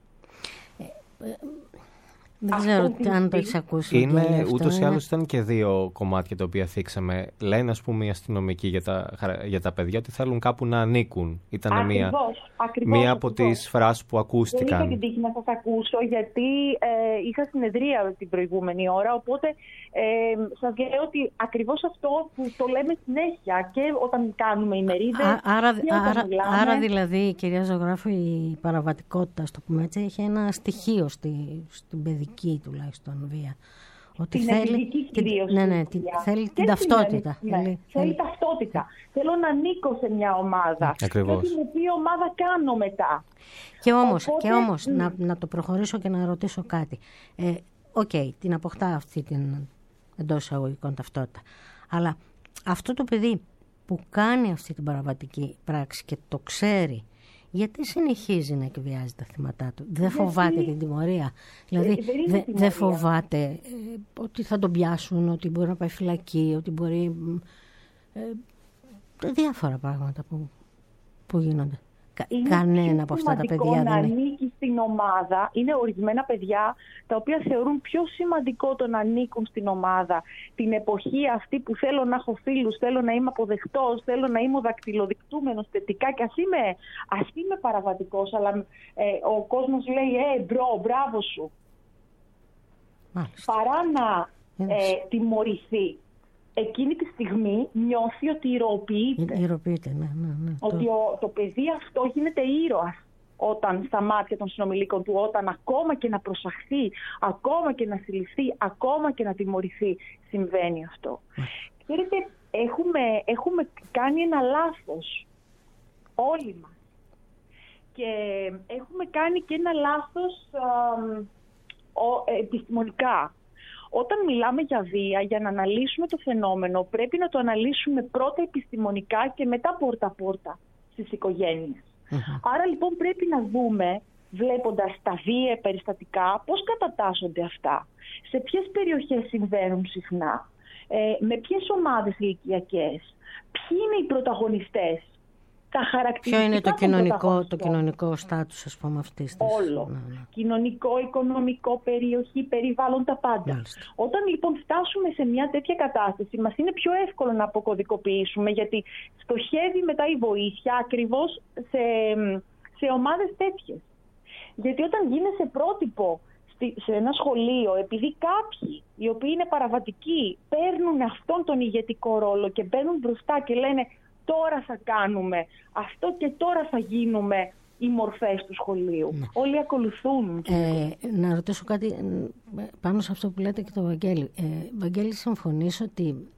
Speaker 2: Δεν ξέρω αν το έχεις ακούσει.
Speaker 3: Είναι ούτως ή άλλως ήταν και 2 κομμάτια τα οποία θίξαμε. Λένε, ας πούμε, οι αστυνομικοί για τα παιδιά ότι θέλουν κάπου να ανήκουν. Ήταν μία από τις φράσεις που ακούστηκαν.
Speaker 6: Δεν είχα την τύχη να σας ακούσω, γιατί είχα συνεδρία την προηγούμενη ώρα. Οπότε σας λέω ότι ακριβώς αυτό που το λέμε συνέχεια και όταν κάνουμε ημερίδες.
Speaker 2: Άρα δηλαδή, κυρία Ζωγράφου, η παραβατικότητα, στο πούμε έτσι, έχει ένα στοιχείο στην παιδική τουλάχιστον βία. Ότι θέλει την ταυτότητα.
Speaker 6: Θέλει ταυτότητα. Θέλω να ανήκω σε μια ομάδα.
Speaker 3: Ακριβώς.
Speaker 6: Και με ποια ομάδα κάνω μετά.
Speaker 2: Και όμως να το προχωρήσω και να ρωτήσω κάτι. Την αποκτά αυτή την εντός εισαγωγικών ταυτότητα. Αλλά αυτό το παιδί που κάνει αυτή την παραβατική πράξη και το ξέρει, γιατί συνεχίζει να εκβιάζει τα θύματά του? Δεν φοβάται την τιμωρία? Δηλαδή δεν φοβάται ότι θα τον πιάσουν, ότι μπορεί να πάει φυλακή, ότι μπορεί διάφορα πράγματα που γίνονται? Κανένα από αυτά τα παιδιά δεν
Speaker 6: είναι. Να ανήκει στην ομάδα. Είναι ορισμένα παιδιά τα οποία θεωρούν πιο σημαντικό το να ανήκουν στην ομάδα την εποχή αυτή που θέλω να έχω φίλους, θέλω να είμαι αποδεκτός, θέλω να είμαι δακτυλοδεικτούμενος θετικά, και ας είμαι παραβατικός, αλλά ο κόσμος λέει μπράβο σου.
Speaker 2: Μάλιστα.
Speaker 6: Παρά να τιμωρηθεί. Εκείνη τη στιγμή νιώθει ότι ηρωοποιείται.
Speaker 2: Ναι.
Speaker 6: Ότι το παιδί αυτό γίνεται ήρωας όταν στα μάτια των συνομιλίκων του, όταν ακόμα και να προσαχθεί, ακόμα και να συλληφθεί, ακόμα και να τιμωρηθεί, συμβαίνει αυτό. Ξέρετε, έχουμε κάνει ένα λάθος όλοι μας. Και έχουμε κάνει και ένα λάθος επιστημονικά. Όταν μιλάμε για βία, για να αναλύσουμε το φαινόμενο, πρέπει να το αναλύσουμε πρώτα επιστημονικά και μετά πόρτα-πόρτα στις οικογένειες. Άρα λοιπόν πρέπει να δούμε, βλέποντας τα βία περιστατικά, πώς κατατάσσονται αυτά, σε ποιες περιοχές συμβαίνουν συχνά, με ποιες ομάδες ηλικιακές, ποιοι είναι οι πρωταγωνιστές, τα χαρακτηριστικά.
Speaker 2: Ποιο είναι το κοινωνικό στάτους, ας πούμε, αυτής της.
Speaker 6: Όλο. Κοινωνικό, οικονομικό, περιοχή, περιβάλλον, τα πάντα.
Speaker 2: Μάλιστα.
Speaker 6: Όταν λοιπόν φτάσουμε σε μια τέτοια κατάσταση, μας είναι πιο εύκολο να αποκωδικοποιήσουμε, γιατί στοχεύει μετά η βοήθεια ακριβώς σε ομάδες τέτοιες. Γιατί όταν γίνεσαι πρότυπο σε ένα σχολείο, επειδή κάποιοι οι οποίοι είναι παραβατικοί παίρνουν αυτόν τον ηγετικό ρόλο και μπαίνουν μπροστά και λένε τώρα θα κάνουμε αυτό και τώρα θα γίνουμε οι μορφές του σχολείου. Ναι. Όλοι ακολουθούν.
Speaker 2: Να ρωτήσω κάτι πάνω σε αυτό που λέτε και το Βαγγέλη. Βαγγέλη, συμφωνείς ότι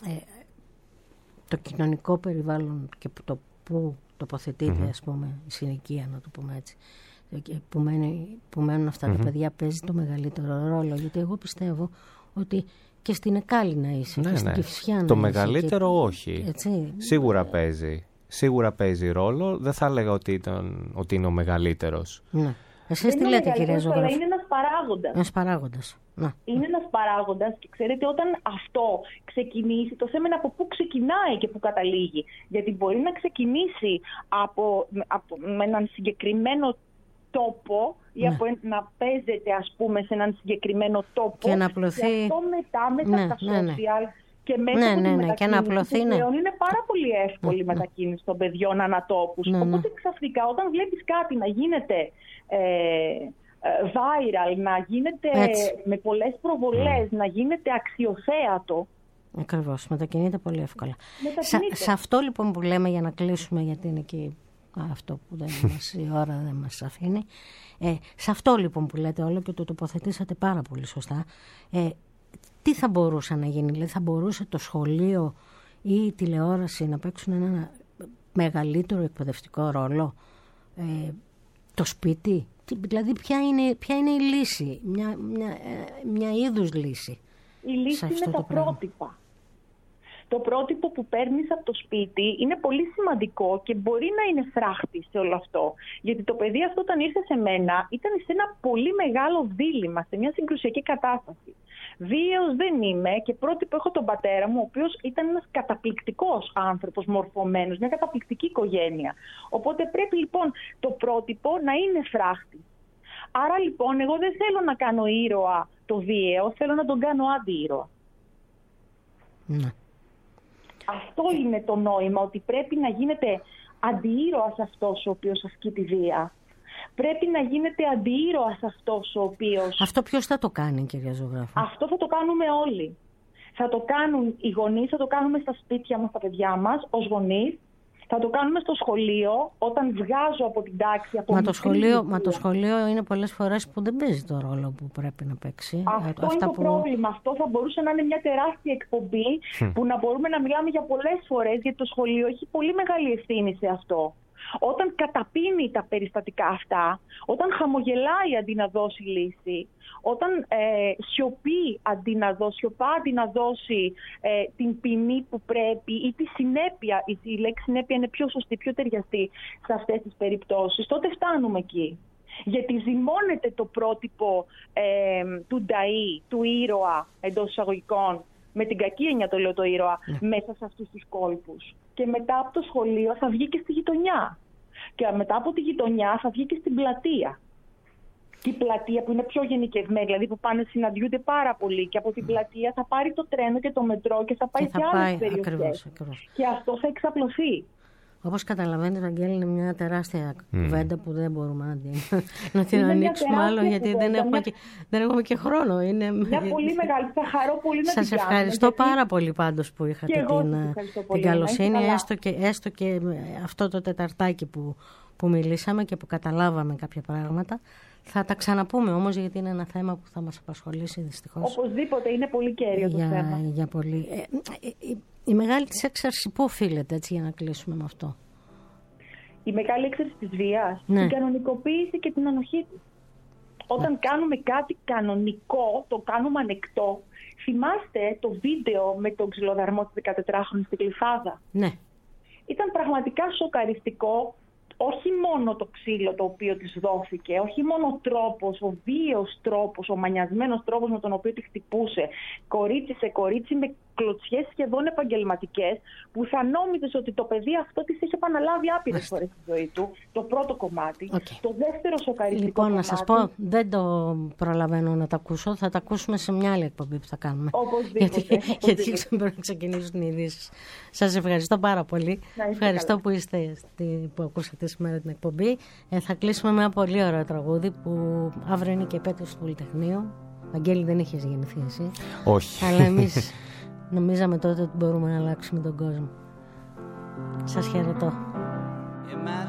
Speaker 2: το κοινωνικό περιβάλλον και το που τοποθετείται, ας πούμε, η συνοικία, να το πούμε έτσι, που μένουν αυτά τα παιδιά, παίζει το μεγαλύτερο ρόλο? Γιατί εγώ πιστεύω ότι και στην Εκάλη να είσαι, και στην Κηφισιά να
Speaker 3: το
Speaker 2: είσαι,
Speaker 3: μεγαλύτερο
Speaker 2: και...
Speaker 3: όχι.
Speaker 2: Έτσι.
Speaker 3: Σίγουρα παίζει ρόλο. Δεν θα έλεγα ότι είναι ο μεγαλύτερος.
Speaker 2: Ναι. Εσείς τι λέτε, κυρία Ζωγράφου?
Speaker 6: Είναι ένας παράγοντας.
Speaker 2: Ένας παράγοντας. Ναι.
Speaker 6: Είναι ένας παράγοντας και ξέρετε, όταν αυτό ξεκινήσει, το θέμα είναι από πού ξεκινάει και πού καταλήγει. Γιατί μπορεί να ξεκινήσει με έναν συγκεκριμένο τόπο ή να παίζεται, ας πούμε, σε έναν συγκεκριμένο τόπο
Speaker 2: και να απλωθεί.
Speaker 6: Και αυτό μετά στα social και μέσα από τη μετακίνηση πλέον είναι πάρα πολύ εύκολη η μετακίνηση των παιδιών ανατόπους. Οπότε ξαφνικά όταν βλέπεις κάτι να γίνεται viral, να γίνεται με πολλές προβολές, να γίνεται αξιοθέατο.
Speaker 2: Ακριβώς, μετακινείται πολύ εύκολα. Σε αυτό λοιπόν που λέμε, για να κλείσουμε, γιατί είναι και αυτό που η ώρα δεν μας αφήνει, σε αυτό λοιπόν που λέτε όλο και το τοποθετήσατε πάρα πολύ σωστά, τι θα μπορούσε να γίνει? Δηλαδή θα μπορούσε το σχολείο ή η τηλεόραση να παίξουν ένα μεγαλύτερο εκπαιδευτικό ρόλο, το σπίτι? Δηλαδή ποια είναι η λύση, μια είδους λύση?
Speaker 6: Η λύση είναι τα πρότυπα. Το πρότυπο που παίρνεις από το σπίτι είναι πολύ σημαντικό και μπορεί να είναι φράχτη σε όλο αυτό. Γιατί το παιδί αυτό, όταν ήρθε σε μένα, ήταν σε ένα πολύ μεγάλο δίλημμα, σε μια συγκρουσιακή κατάσταση. Βίαιος δεν είμαι και πρότυπο έχω τον πατέρα μου, ο οποίος ήταν ένας καταπληκτικός άνθρωπος, μορφωμένος, μια καταπληκτική οικογένεια. Οπότε πρέπει λοιπόν το πρότυπο να είναι φράχτη. Άρα λοιπόν εγώ δεν θέλω να κάνω ήρωα το βίαιο, θέλω να τον κάνω αντίήρωα.
Speaker 2: Ναι.
Speaker 6: Αυτό είναι το νόημα, ότι πρέπει να γίνεται αντιήρωας αυτός ο οποίος ασκεί τη βία. Πρέπει να γίνεται αντιήρωας αυτός ο οποίος...
Speaker 2: Αυτό ποιος θα το κάνει, κυρία Ζωγράφου?
Speaker 6: Αυτό θα το κάνουμε όλοι. Θα το κάνουν οι γονείς, θα το κάνουμε στα σπίτια μας, τα παιδιά μας, ως γονείς. Θα το κάνουμε στο σχολείο, όταν βγάζω από την τάξη.
Speaker 2: Μα το σχολείο είναι πολλές φορές που δεν παίζει το ρόλο που πρέπει να παίξει.
Speaker 6: Αυτό είναι το πρόβλημα. Αυτό θα μπορούσε να είναι μια τεράστια εκπομπή που να μπορούμε να μιλάμε για πολλές φορές, γιατί το σχολείο έχει πολύ μεγάλη ευθύνη σε αυτό. Όταν καταπίνει τα περιστατικά αυτά, όταν χαμογελάει αντί να δώσει λύση, όταν σιωπά αντί να δώσει την ποινή που πρέπει ή τη συνέπεια, η λέξη συνέπεια είναι πιο σωστή, πιο ταιριαστή σε αυτές τις περιπτώσεις, τότε φτάνουμε εκεί. Γιατί ζυμώνεται το πρότυπο του νταΐ, του ήρωα εντός εισαγωγικών, με την κακή έννοια το λέω το ήρωα, μέσα σε αυτούς τους κόλπους. Και μετά από το σχολείο θα βγει και στη γειτονιά. Και μετά από τη γειτονιά θα βγει και στην πλατεία. Και η πλατεία που είναι πιο γενικευμένη, δηλαδή που πάνε συναντιούνται πάρα πολύ. Και από την πλατεία θα πάρει το τρένο και το μετρό και θα πάει σε άλλες περιοχές. Ακριβώς. Και αυτό θα εξαπλωθεί.
Speaker 2: Όπως καταλαβαίνετε, Βαγγέλη, είναι μια τεράστια κουβέντα που δεν μπορούμε να την ανοίξουμε άλλο, γιατί δεν έχουμε και χρόνο. Είναι
Speaker 6: μια πολύ μεγάλη. Θα χαρώ πολύ να
Speaker 2: σας ευχαριστώ πάρα πολύ πάντως που είχατε την καλοσύνη, έστω και αυτό το τεταρτάκι που μιλήσαμε και που καταλάβαμε κάποια πράγματα. Θα τα ξαναπούμε όμως, γιατί είναι ένα θέμα που θα μας απασχολήσει δυστυχώς.
Speaker 6: Οπωσδήποτε, είναι πολύ κέριο το θέμα.
Speaker 2: Για πολύ. Η μεγάλη της έξαρση πού οφείλεται, έτσι, για να κλείσουμε με αυτό?
Speaker 6: Η μεγάλη έξαρση της βίας, την κανονικοποίηση και την ανοχή της. Όταν κάνουμε κάτι κανονικό, το κάνουμε ανεκτό. Θυμάστε το βίντεο με τον ξυλοδαρμό της 14χρονης στην Γλυφάδα?
Speaker 2: Ναι.
Speaker 6: Ήταν πραγματικά σοκαριστικό. Όχι μόνο το ξύλο το οποίο της δόθηκε, όχι μόνο ο τρόπος, ο βίαιος τρόπος, ο μανιασμένος τρόπος με τον οποίο τη χτυπούσε κορίτσι σε κορίτσι, με κλωτσιές σχεδόν επαγγελματικές, που θα νόμιζες ότι το παιδί αυτό τις έχει επαναλάβει άπειρες φορές στη ζωή του. Το πρώτο κομμάτι. Το δεύτερο σοκαριστικό
Speaker 2: Λοιπόν,
Speaker 6: κομμάτι.
Speaker 2: να σας πω, δεν το προλαβαίνω να τα ακούσω. Θα τα ακούσουμε σε μια άλλη εκπομπή που θα κάνουμε.
Speaker 6: Οπωσδήποτε.
Speaker 2: Γιατί πρέπει να ξεκινήσουν οι ειδήσεις. Σας ευχαριστώ πάρα πολύ. Ευχαριστώ που που ακούσατε σήμερα την εκπομπή. Θα κλείσουμε με ένα πολύ ωραίο τραγούδι που αύριο είναι και επέτειος του Πολυτεχνείου. Βαγγέλη, δεν είχες γεννηθεί εσύ.
Speaker 3: Όχι.
Speaker 2: Αλλά εμείς νομίζαμε τότε ότι μπορούμε να αλλάξουμε τον κόσμο. Σας χαιρετώ.